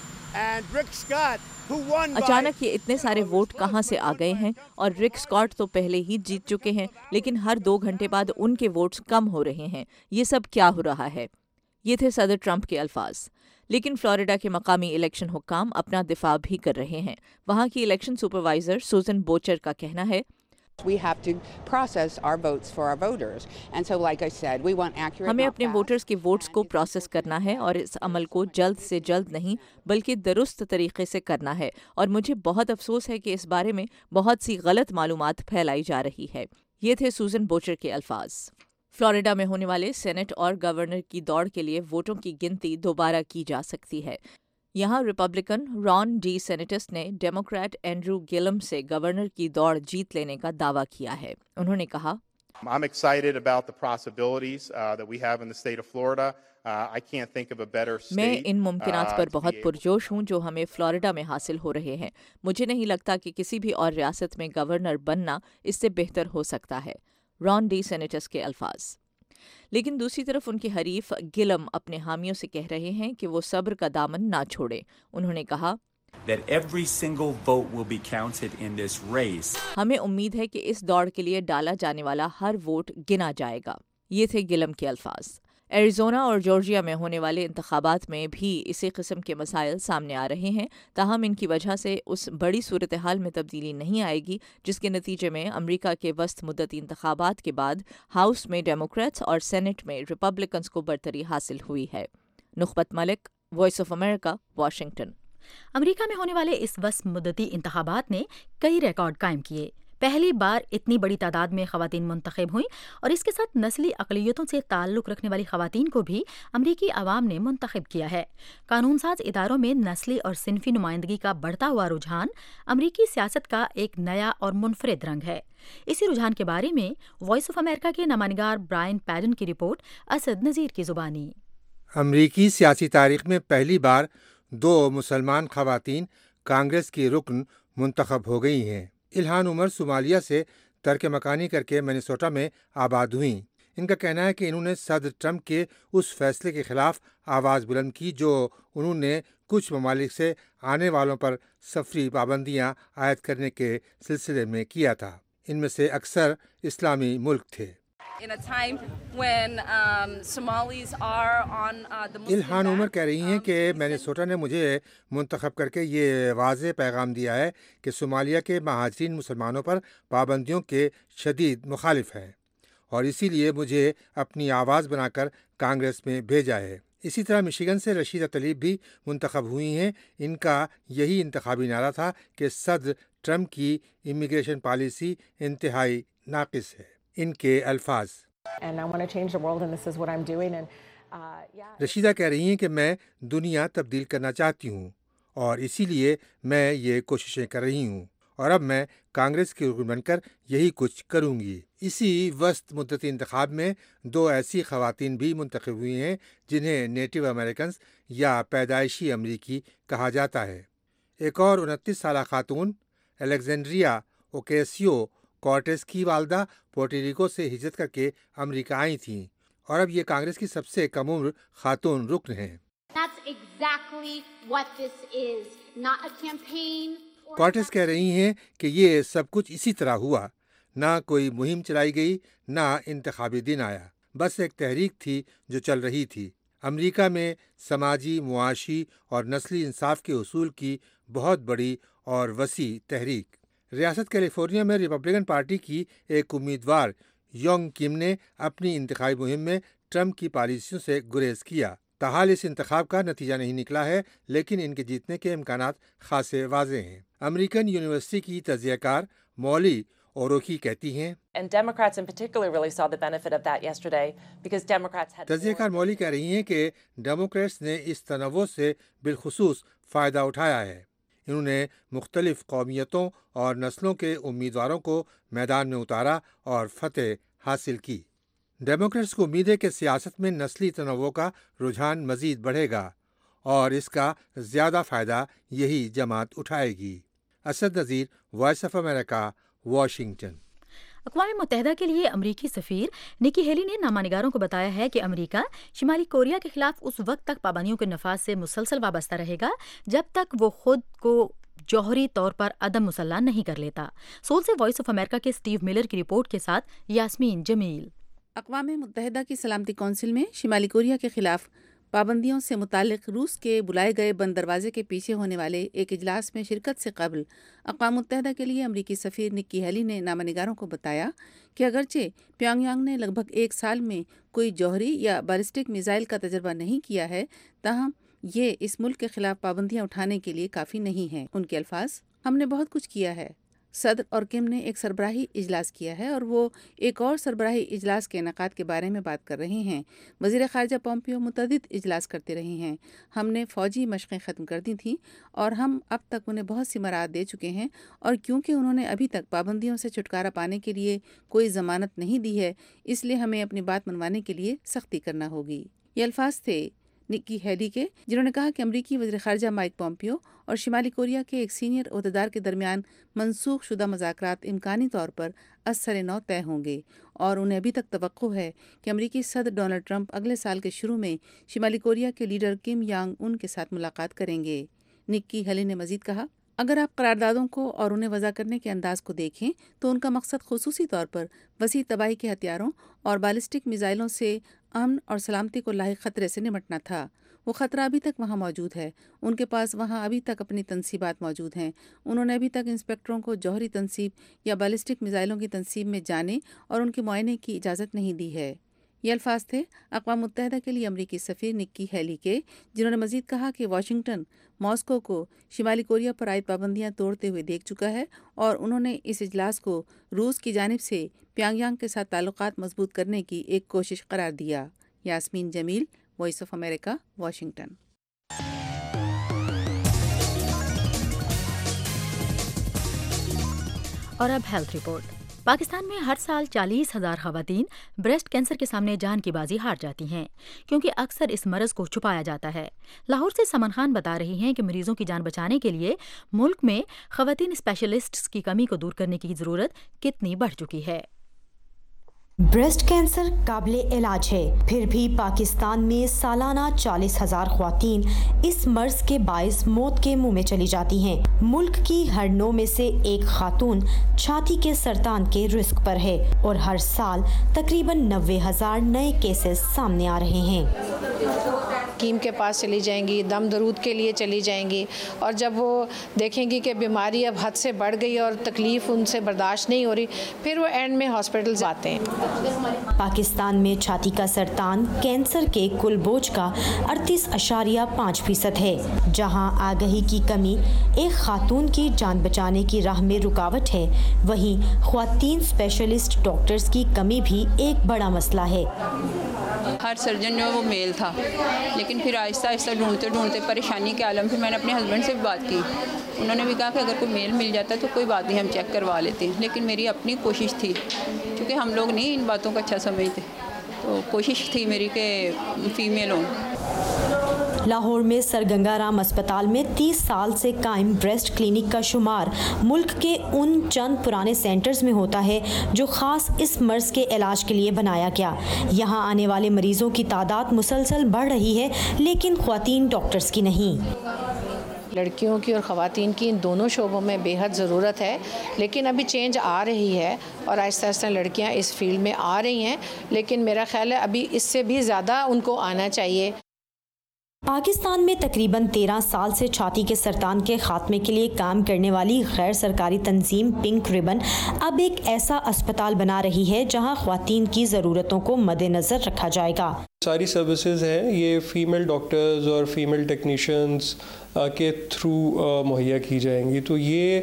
And Rick Scott, who won by... اچانک یہ اتنے سارے ووٹ کہاں سے آ گئے ہیں، اور رک اسکاٹ تو پہلے ہی جیت چکے ہیں، لیکن ہر 2 گھنٹے بعد ان کے ووٹس کم ہو رہے ہیں۔ یہ سب کیا ہو رہا ہے؟ یہ تھے صدر ٹرمپ کے الفاظ۔ لیکن فلوریڈا کے مقامی الیکشن حکام اپنا دفاع بھی کر رہے ہیں۔ وہاں کی الیکشن سپروائزر سوزن بوچر کا کہنا ہے، We have to process our votes for our voters. And so, like I said, we want accurate. ہمیں اپنے ووٹرز کے ووٹس کو پروسیس کرنا ہے، اور اس عمل کو جلد سے جلد نہیں بلکہ درست طریقے سے کرنا ہے، اور مجھے بہت افسوس ہے کہ اس بارے میں بہت سی غلط معلومات پھیلائی جا رہی ہے۔ یہ تھے سوزن بوچر کے الفاظ۔ فلوریڈا میں ہونے والے سینٹ اور گورنر کی دوڑ کے لیے ووٹوں کی گنتی دوبارہ کی جا سکتی ہے۔ یہاں ریپبلکن ران ڈی سینٹس نے ڈیموکریٹ اینڈریو گلم سے گورنر کی دوڑ جیت لینے کا دعویٰ کیا ہے۔ انہوں نے کہا، I'm excited about the possibilities that we have in the state of Florida. I can't think of a better state. میں ان ممکنات پر بہت پرجوش ہوں جو ہمیں فلوریڈا میں حاصل ہو رہے ہیں۔ مجھے نہیں لگتا کہ کسی بھی اور ریاست میں گورنر بننا اس سے بہتر ہو سکتا ہے۔ ران ڈی سینٹس کے الفاظ۔ لیکن دوسری طرف ان کے حریف گلم اپنے حامیوں سے کہہ رہے ہیں کہ وہ صبر کا دامن نہ چھوڑیں۔ انہوں نے کہا، ہمیں امید ہے کہ اس دوڑ کے لیے ڈالا جانے والا ہر ووٹ گنا جائے گا۔ یہ تھے گلم کے الفاظ۔ ایریزونا اور جارجیا میں ہونے والے انتخابات میں بھی اسی قسم کے مسائل سامنے آ رہے ہیں، تاہم ان کی وجہ سے اس بڑی صورتحال میں تبدیلی نہیں آئے گی جس کے نتیجے میں امریکہ کے وسط مدتی انتخابات کے بعد ہاؤس میں ڈیموکریٹس اور سینٹ میں ریپبلکنز کو برتری حاصل ہوئی ہے۔ Nukhbat Malik, Voice of America, Washington. امریکہ میں ہونے والے اس وسط مدتی انتخابات نے کئی ریکارڈ قائم کیے۔ پہلی بار اتنی بڑی تعداد میں خواتین منتخب ہوئیں، اور اس کے ساتھ نسلی اقلیتوں سے تعلق رکھنے والی خواتین کو بھی امریکی عوام نے منتخب کیا ہے۔ قانون ساز اداروں میں نسلی اور صنفی نمائندگی کا بڑھتا ہوا رجحان امریکی سیاست کا ایک نیا اور منفرد رنگ ہے۔ اسی رجحان کے بارے میں وائس آف امریکہ کے نامہ نگار برائن پیڈن کی رپورٹ، اسد نذیر کی زبانی۔ امریکی سیاسی تاریخ میں پہلی بار 2 مسلمان خواتین کانگریس کی رکن منتخب ہو گئی ہیں۔ الہان عمر صومالیہ سے ترک مکانی کر کے منیسوٹا میں آباد ہوئیں۔ ان کا کہنا ہے کہ انہوں نے صدر ٹرمپ کے اس فیصلے کے خلاف آواز بلند کی جو انہوں نے کچھ ممالک سے آنے والوں پر سفری پابندیاں عائد کرنے کے سلسلے میں کیا تھا۔ ان میں سے اکثر اسلامی ملک تھے۔ الہان عمر کہہ رہی ہیں کہ منیسوٹا نے مجھے منتخب کر کے یہ واضح پیغام دیا ہے کہ صومالیہ کے مہاجرین مسلمانوں پر پابندیوں کے شدید مخالف ہیں اور اسی لیے مجھے اپنی آواز بنا کر کانگریس میں بھیجا ہے۔ اسی طرح مشیگن سے رشیدہ طلیب بھی منتخب ہوئی ہیں۔ ان کا یہی انتخابی نعرہ تھا کہ صدر ٹرمپ کی امیگریشن پالیسی انتہائی ناقص ہے۔ ان کے الفاظ، رشیدہ کہہ رہی ہیں کہ میں دنیا تبدیل کرنا چاہتی ہوں اور اسی لیے میں یہ کوششیں کر رہی ہوں اور اب میں کانگریس کی رکن بن کر یہی کچھ کروں گی۔ اسی وسط مدتی انتخاب میں 2 ایسی خواتین بھی منتخب ہوئی ہیں جنہیں نیٹو امریکنز یا پیدائشی امریکی کہا جاتا ہے۔ ایک اور 29 سالہ خاتون الیگزینڈریا اوکیسیو کورٹیز کی والدہ پورٹریکو سے ہجرت کر کے امریکہ آئی تھیں اور اب یہ کانگریس کی سب سے کم عمر خاتون رکن ہیں۔ کورٹیز کہہ رہی ہیں کہ یہ سب کچھ اسی طرح ہوا، نہ کوئی مہم چلائی گئی، نہ انتخابی دن آیا، بس ایک تحریک تھی جو چل رہی تھی۔ امریکہ میں سماجی، معاشی اور نسلی انصاف کے حصول کی بہت بڑی اور وسیع تحریک۔ ریاست کیلیفورنیا میں ریپبلکن پارٹی کی ایک امیدوار یونگ کم نے اپنی انتخابی مہم میں ٹرمپ کی پالیسیوں سے گریز کیا۔ تاحال اس انتخاب کا نتیجہ نہیں نکلا ہے لیکن ان کے جیتنے کے امکانات خاصے واضح ہیں۔ امریکن یونیورسٹی کی تجزیہ کار مولی اوروکی کہتی ہیں، تجزیہ کار مولی کہہ رہی ہیں کہ ڈیموکریٹس نے اس تنوع سے بالخصوص فائدہ اٹھایا ہے۔ انہوں نے مختلف قومیتوں اور نسلوں کے امیدواروں کو میدان میں اتارا اور فتح حاصل کی۔ ڈیموکریٹس کو امید ہے کہ سیاست میں نسلی تنوع کا رجحان مزید بڑھے گا اور اس کا زیادہ فائدہ یہی جماعت اٹھائے گی۔ Asad Nazir, Voice of America, Washington. اقوام متحدہ کے لیے امریکی سفیر نکی ہیلی نے نامہ نگاروں کو بتایا ہے کہ امریکہ شمالی کوریا کے خلاف اس وقت تک پابندیوں کے نفاذ سے مسلسل وابستہ رہے گا جب تک وہ خود کو جوہری طور پر عدم مسلح نہیں کر لیتا۔ سول سے وائس آف امریکہ کے اسٹیو ملر کی رپورٹ کے ساتھ یاسمین جمیل۔ اقوام متحدہ کی سلامتی کونسل میں شمالی کوریا کے خلاف پابندیوں سے متعلق روس کے بلائے گئے بند دروازے کے پیچھے ہونے والے ایک اجلاس میں شرکت سے قبل اقوام متحدہ کے لیے امریکی سفیر نکی ہیلی نے نامہ نگاروں کو بتایا کہ اگرچہ پیونگ یانگ نے لگ بھگ 1 سال میں کوئی جوہری یا بالسٹک میزائل کا تجربہ نہیں کیا ہے، تاہم یہ اس ملک کے خلاف پابندیاں اٹھانے کے لیے کافی نہیں ہیں۔ ان کے الفاظ، ہم نے بہت کچھ کیا ہے۔ صدر اور کم نے ایک سربراہی اجلاس کیا ہے اور وہ ایک اور سربراہی اجلاس کے انعقاد کے بارے میں بات کر رہے ہیں۔ وزیر خارجہ پومپیو متعدد اجلاس کرتے رہے ہیں۔ ہم نے فوجی مشقیں ختم کر دی تھیں اور ہم اب تک انہیں بہت سی مراعات دے چکے ہیں، اور کیونکہ انہوں نے ابھی تک پابندیوں سے چھٹکارا پانے کے لیے کوئی ضمانت نہیں دی ہے، اس لیے ہمیں اپنی بات منوانے کے لیے سختی کرنا ہوگی۔ یہ الفاظ تھے نکی ہیلی کے، جنہوں نے کہا کہ امریکی وزیر خارجہ مائک پومپیو اور شمالی کوریا کے ایک سینئر عہدیدار کے درمیان منسوخ شدہ مذاکرات امکانی طور پر ازسر نو طے ہوں گے، اور انہیں ابھی تک توقع ہے کہ امریکی صدر ڈونلڈ ٹرمپ اگلے سال کے شروع میں شمالی کوریا کے لیڈر کم یانگ ان کے ساتھ ملاقات کریں گے۔ نکی ہیلی نے مزید کہا، اگر آپ قراردادوں کو اور انہیں وضع کرنے کے انداز کو دیکھیں تو ان کا مقصد خصوصی طور پر وسیع تباہی کے ہتھیاروں اور بالسٹک میزائلوں سے امن اور سلامتی کو لاحق خطرے سے نمٹنا تھا۔ وہ خطرہ ابھی تک وہاں موجود ہے، ان کے پاس وہاں ابھی تک اپنی تنصیبات موجود ہیں۔ انہوں نے ابھی تک انسپیکٹروں کو جوہری تنصیب یا بالسٹک میزائلوں کی تنصیب میں جانے اور ان کے معائنے کی اجازت نہیں دی ہے۔ یہ الفاظ تھے اقوام متحدہ کے لیے امریکی سفیر نکی ہیلی کے، جنہوں نے مزید کہا کہ واشنگٹن ماسکو کو شمالی کوریا پر عائد پابندیاں توڑتے ہوئے دیکھ چکا ہے، اور انہوں نے اس اجلاس کو روس کی جانب سے پیونگ یانگ کے ساتھ تعلقات مضبوط کرنے کی ایک کوشش قرار دیا۔ Yasmeen Jamil, Voice of America, Washington. اور اب ہیلتھ رپورٹ۔ پاکستان میں ہر سال 40,000 خواتین بریسٹ کینسر کے سامنے جان کی بازی ہار جاتی ہیں کیونکہ اکثر اس مرض کو چھپایا جاتا ہے۔ لاہور سے سمن خان بتا رہی ہیں کہ مریضوں کی جان بچانے کے لیے ملک میں خواتین اسپیشلسٹس کی کمی کو دور کرنے کی ضرورت کتنی بڑھ چکی ہے۔ بریسٹ کینسر قابل علاج ہے، پھر بھی پاکستان میں سالانہ 40,000 خواتین اس مرض کے باعث موت کے منہ میں چلی جاتی ہیں۔ ملک کی ہر 9 میں سے ایک خاتون چھاتی کے سرطان کے رسک پر ہے اور ہر سال تقریباً 90,000 نئے کیسز سامنے آ رہے ہیں۔ حکیم کے پاس چلی جائیں گی، دم درود کے لیے چلی جائیں گی، اور جب وہ دیکھیں گی کہ بیماری اب حد سے بڑھ گئی اور تکلیف ان سے برداشت نہیں ہو رہی، پھر وہ اینڈ میں ہاسپٹلز آتے ہیں۔ پاکستان میں چھاتی کا سرطان کینسر کے کل بوجھ کا 38.5% ہے۔ جہاں آگہی کی کمی ایک خاتون کی جان بچانے کی راہ میں رکاوٹ ہے، وہیں خواتین اسپیشلسٹ ڈاکٹرز کی کمی بھی ایک بڑا مسئلہ ہے۔ ہر سرجن جو وہ میل تھا، لیکن پھر آہستہ آہستہ ڈھونڈتے پریشانی کے عالم پھر میں نے اپنے ہسبینڈ سے بھی بات کی، انہوں نے بھی کہا کہ اگر کوئی میل مل جاتا ہے تو کوئی بات نہیں، ہم چیک کروا لیتے ہیں، لیکن میری اپنی کوشش تھی، کیونکہ ہم لوگ نہیں ان باتوں کو اچھا سمجھتے، تو کوشش تھی میری کہ فیمیل ہوں۔ لاہور میں سر گنگا رام اسپتال میں 30 سال سے قائم بریسٹ کلینک کا شمار ملک کے ان چند پرانے سینٹرز میں ہوتا ہے جو خاص اس مرض کے علاج کے لیے بنایا گیا۔ یہاں آنے والے مریضوں کی تعداد مسلسل بڑھ رہی ہے، لیکن خواتین ڈاکٹرز کی نہیں۔ لڑکیوں کی اور خواتین کی ان دونوں شعبوں میں بے حد ضرورت ہے، لیکن ابھی چینج آ رہی ہے اور آہستہ آہستہ لڑکیاں اس فیلڈ میں آ رہی ہیں، لیکن میرا خیال ہے ابھی اس سے بھی زیادہ ان کو آنا چاہیے۔ پاکستان میں تقریباً 13 سال سے چھاتی کے سرطان کے خاتمے کے لیے کام کرنے والی غیر سرکاری تنظیم پنک ریبن اب ایک ایسا اسپتال بنا رہی ہے جہاں خواتین کی ضرورتوں کو مد نظر رکھا جائے گا۔ ساری سروسز ہیں یہ فیمیل ڈاکٹرز اور فیمیل ٹیکنیشینز کے تھرو مہیا کی جائیں گی، تو یہ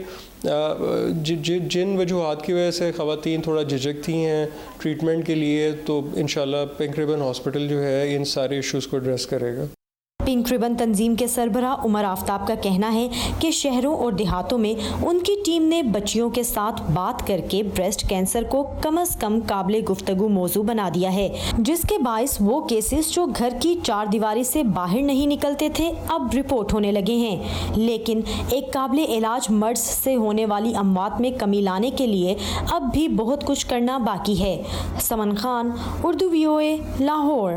جن وجوہات کی وجہ سے خواتین تھوڑا جھجکتی ہیں ٹریٹمنٹ کے لیے، تو انشاءاللہ پنک ریبن ہاسپٹل جو ہے ان سارے ایشوز کو ایڈریس کرے گا۔ پنک ریبن تنظیم کے سربراہ عمر آفتاب کا کہنا ہے کہ شہروں اور دیہاتوں میں ان کی ٹیم نے بچیوں کے ساتھ بات کر کے بریسٹ کینسر کو کم از کم قابل گفتگو موضوع بنا دیا ہے، جس کے باعث وہ کیسز جو گھر کی 4 دیواری سے باہر نہیں نکلتے تھے اب رپورٹ ہونے لگے ہیں۔ لیکن ایک قابل علاج مرض سے ہونے والی اموات میں کمی لانے کے لیے اب بھی بہت کچھ کرنا باقی ہے۔ سمن خان، اردو VOA، لاہور۔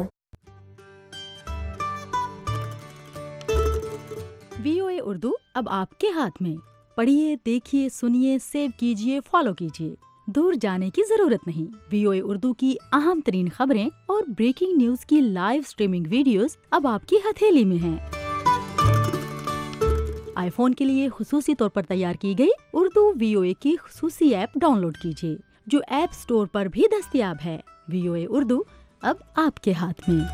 VOA اردو اب آپ کے ہاتھ میں، پڑھیے، دیکھیے، سنیے، سیو کیجیے، فالو کیجیے، دور جانے کی ضرورت نہیں۔ VOA اردو کی اہم ترین خبریں اور بریکنگ نیوز کی لائیو سٹریمنگ ویڈیوز اب آپ کی ہتھیلی میں ہیں۔ آئی فون کے لیے خصوصی طور پر تیار کی گئی اردو VOA کی خصوصی ایپ ڈاؤن لوڈ کیجیے، جو ایپ سٹور پر بھی دستیاب ہے۔ VOA اردو اب آپ کے ہاتھ میں۔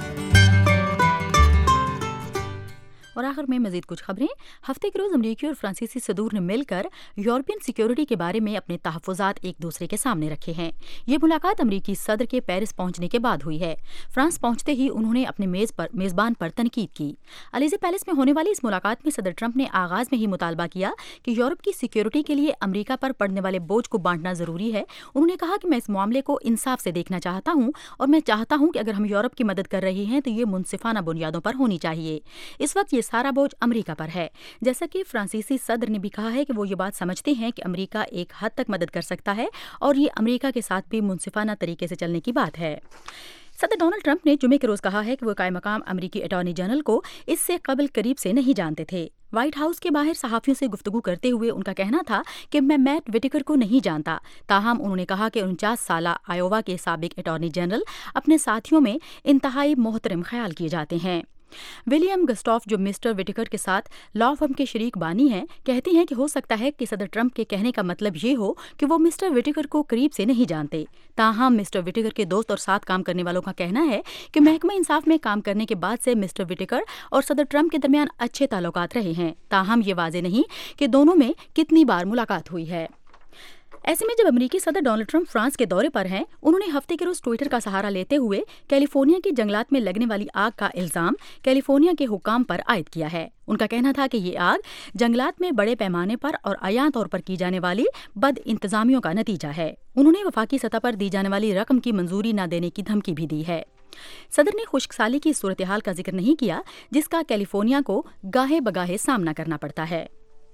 اور آخر میں مزید کچھ خبریں۔ ہفتے کے روز امریکی اور فرانسیسی صدور نے مل کر یورپین سیکیورٹی کے بارے میں اپنے تحفظات ایک دوسرے کے سامنے رکھے ہیں۔ یہ ملاقات امریکی صدر کے پیرس پہنچنے کے بعد ہوئی ہے۔ فرانس پہنچتے ہی انہوں نے اپنے میزبان پر تنقید کی۔ الیزے پیلس میں ہونے والی اس ملاقات میں صدر ٹرمپ نے آغاز میں ہی مطالبہ کیا کہ یورپ کی سیکیورٹی کے لیے امریکہ پر پڑنے والے بوجھ کو بانٹنا ضروری ہے۔ انہوں نے کہا کہ میں اس معاملے کو انصاف سے دیکھنا چاہتا ہوں اور میں چاہتا ہوں کہ اگر ہم یورپ کی مدد کر رہے ہیں تو یہ منصفانہ بنیادوں پر ہونی چاہیے۔ اس وقت یہ سارا بوجھ امریکہ پر ہے۔ جیسا کہ فرانسیسی صدر نے بھی کہا ہے کہ وہ یہ بات سمجھتے ہیں کہ امریکہ ایک حد تک مدد کر سکتا ہے اور یہ امریکہ کے ساتھ بھی منصفانہ طریقے سے چلنے کی بات ہے۔ صدر ڈونلڈ ٹرمپ نے جمعے کے روز کہا ہے کہ وہ قائم مقام امریکی اٹارنی جنرل کو اس سے قبل قریب سے نہیں جانتے تھے۔ وائٹ ہاؤس کے باہر صحافیوں سے گفتگو کرتے ہوئے ان کا کہنا تھا کہ میں میٹ وٹیکر کو نہیں جانتا، تاہم انہوں نے کہا کہ 49 سالہ آئیووا کے سابق اٹارنی جنرل اپنے ساتھیوں میں انتہائی محترم خیال کیے جاتے ہیں۔ ولیم گسٹاف، جو مسٹر وٹیکر کے ساتھ لا فرم کے شریک بانی ہیں، کہتے ہیں کہ ہو سکتا ہے کہ صدر ٹرمپ کے کہنے کا مطلب یہ ہو کہ وہ مسٹر وٹیکر کو قریب سے نہیں جانتے۔ تاہم مسٹر وٹیکر کے دوست اور ساتھ کام کرنے والوں کا کہنا ہے کہ محکمہ انصاف میں کام کرنے کے بعد سے مسٹر وٹیکر اور صدر ٹرمپ کے درمیان اچھے تعلقات رہے ہیں، تاہم یہ واضح نہیں کہ دونوں میں کتنی بار ملاقات ہوئی ہے۔ ایسے میں جب امریکی صدر ڈونلڈ ٹرمپ فرانس کے دورے پر ہیں، انہوں نے ہفتے کے روز ٹویٹر کا سہارا لیتے ہوئے کیلیفورنیا کے جنگلات میں لگنے والی آگ کا الزام کیلیفورنیا کے حکام پر عائد کیا ہے۔ ان کا کہنا تھا کہ یہ آگ جنگلات میں بڑے پیمانے پر اور عیاں طور پر کی جانے والی بد انتظامیوں کا نتیجہ ہے۔ انہوں نے وفاقی سطح پر دی جانے والی رقم کی منظوری نہ دینے کی دھمکی بھی دی ہے۔ صدر نے خشک سالی کی صورتحال کا ذکر نہیں کیا جس کا کیلیفورنیا کو گاہے بگاہے سامنا کرنا پڑتا ہے۔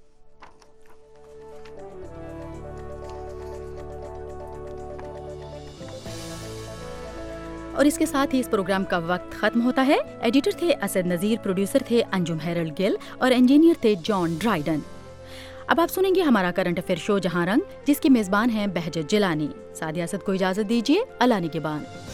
اور اس کے ساتھ ہی اس پروگرام کا وقت ختم ہوتا ہے۔ ایڈیٹر تھے اسد نذیر، پروڈیوسر تھے انجم ہیرلڈ گل اور انجینئر تھے جان ڈرائیڈن۔ اب آپ سنیں گے ہمارا کرنٹ افیئر شو جہاں رنگ، جس کی میزبان ہیں بہجت جیلانی۔ سعدیہ اسد کو اجازت دیجیے، اللہ نگہبان۔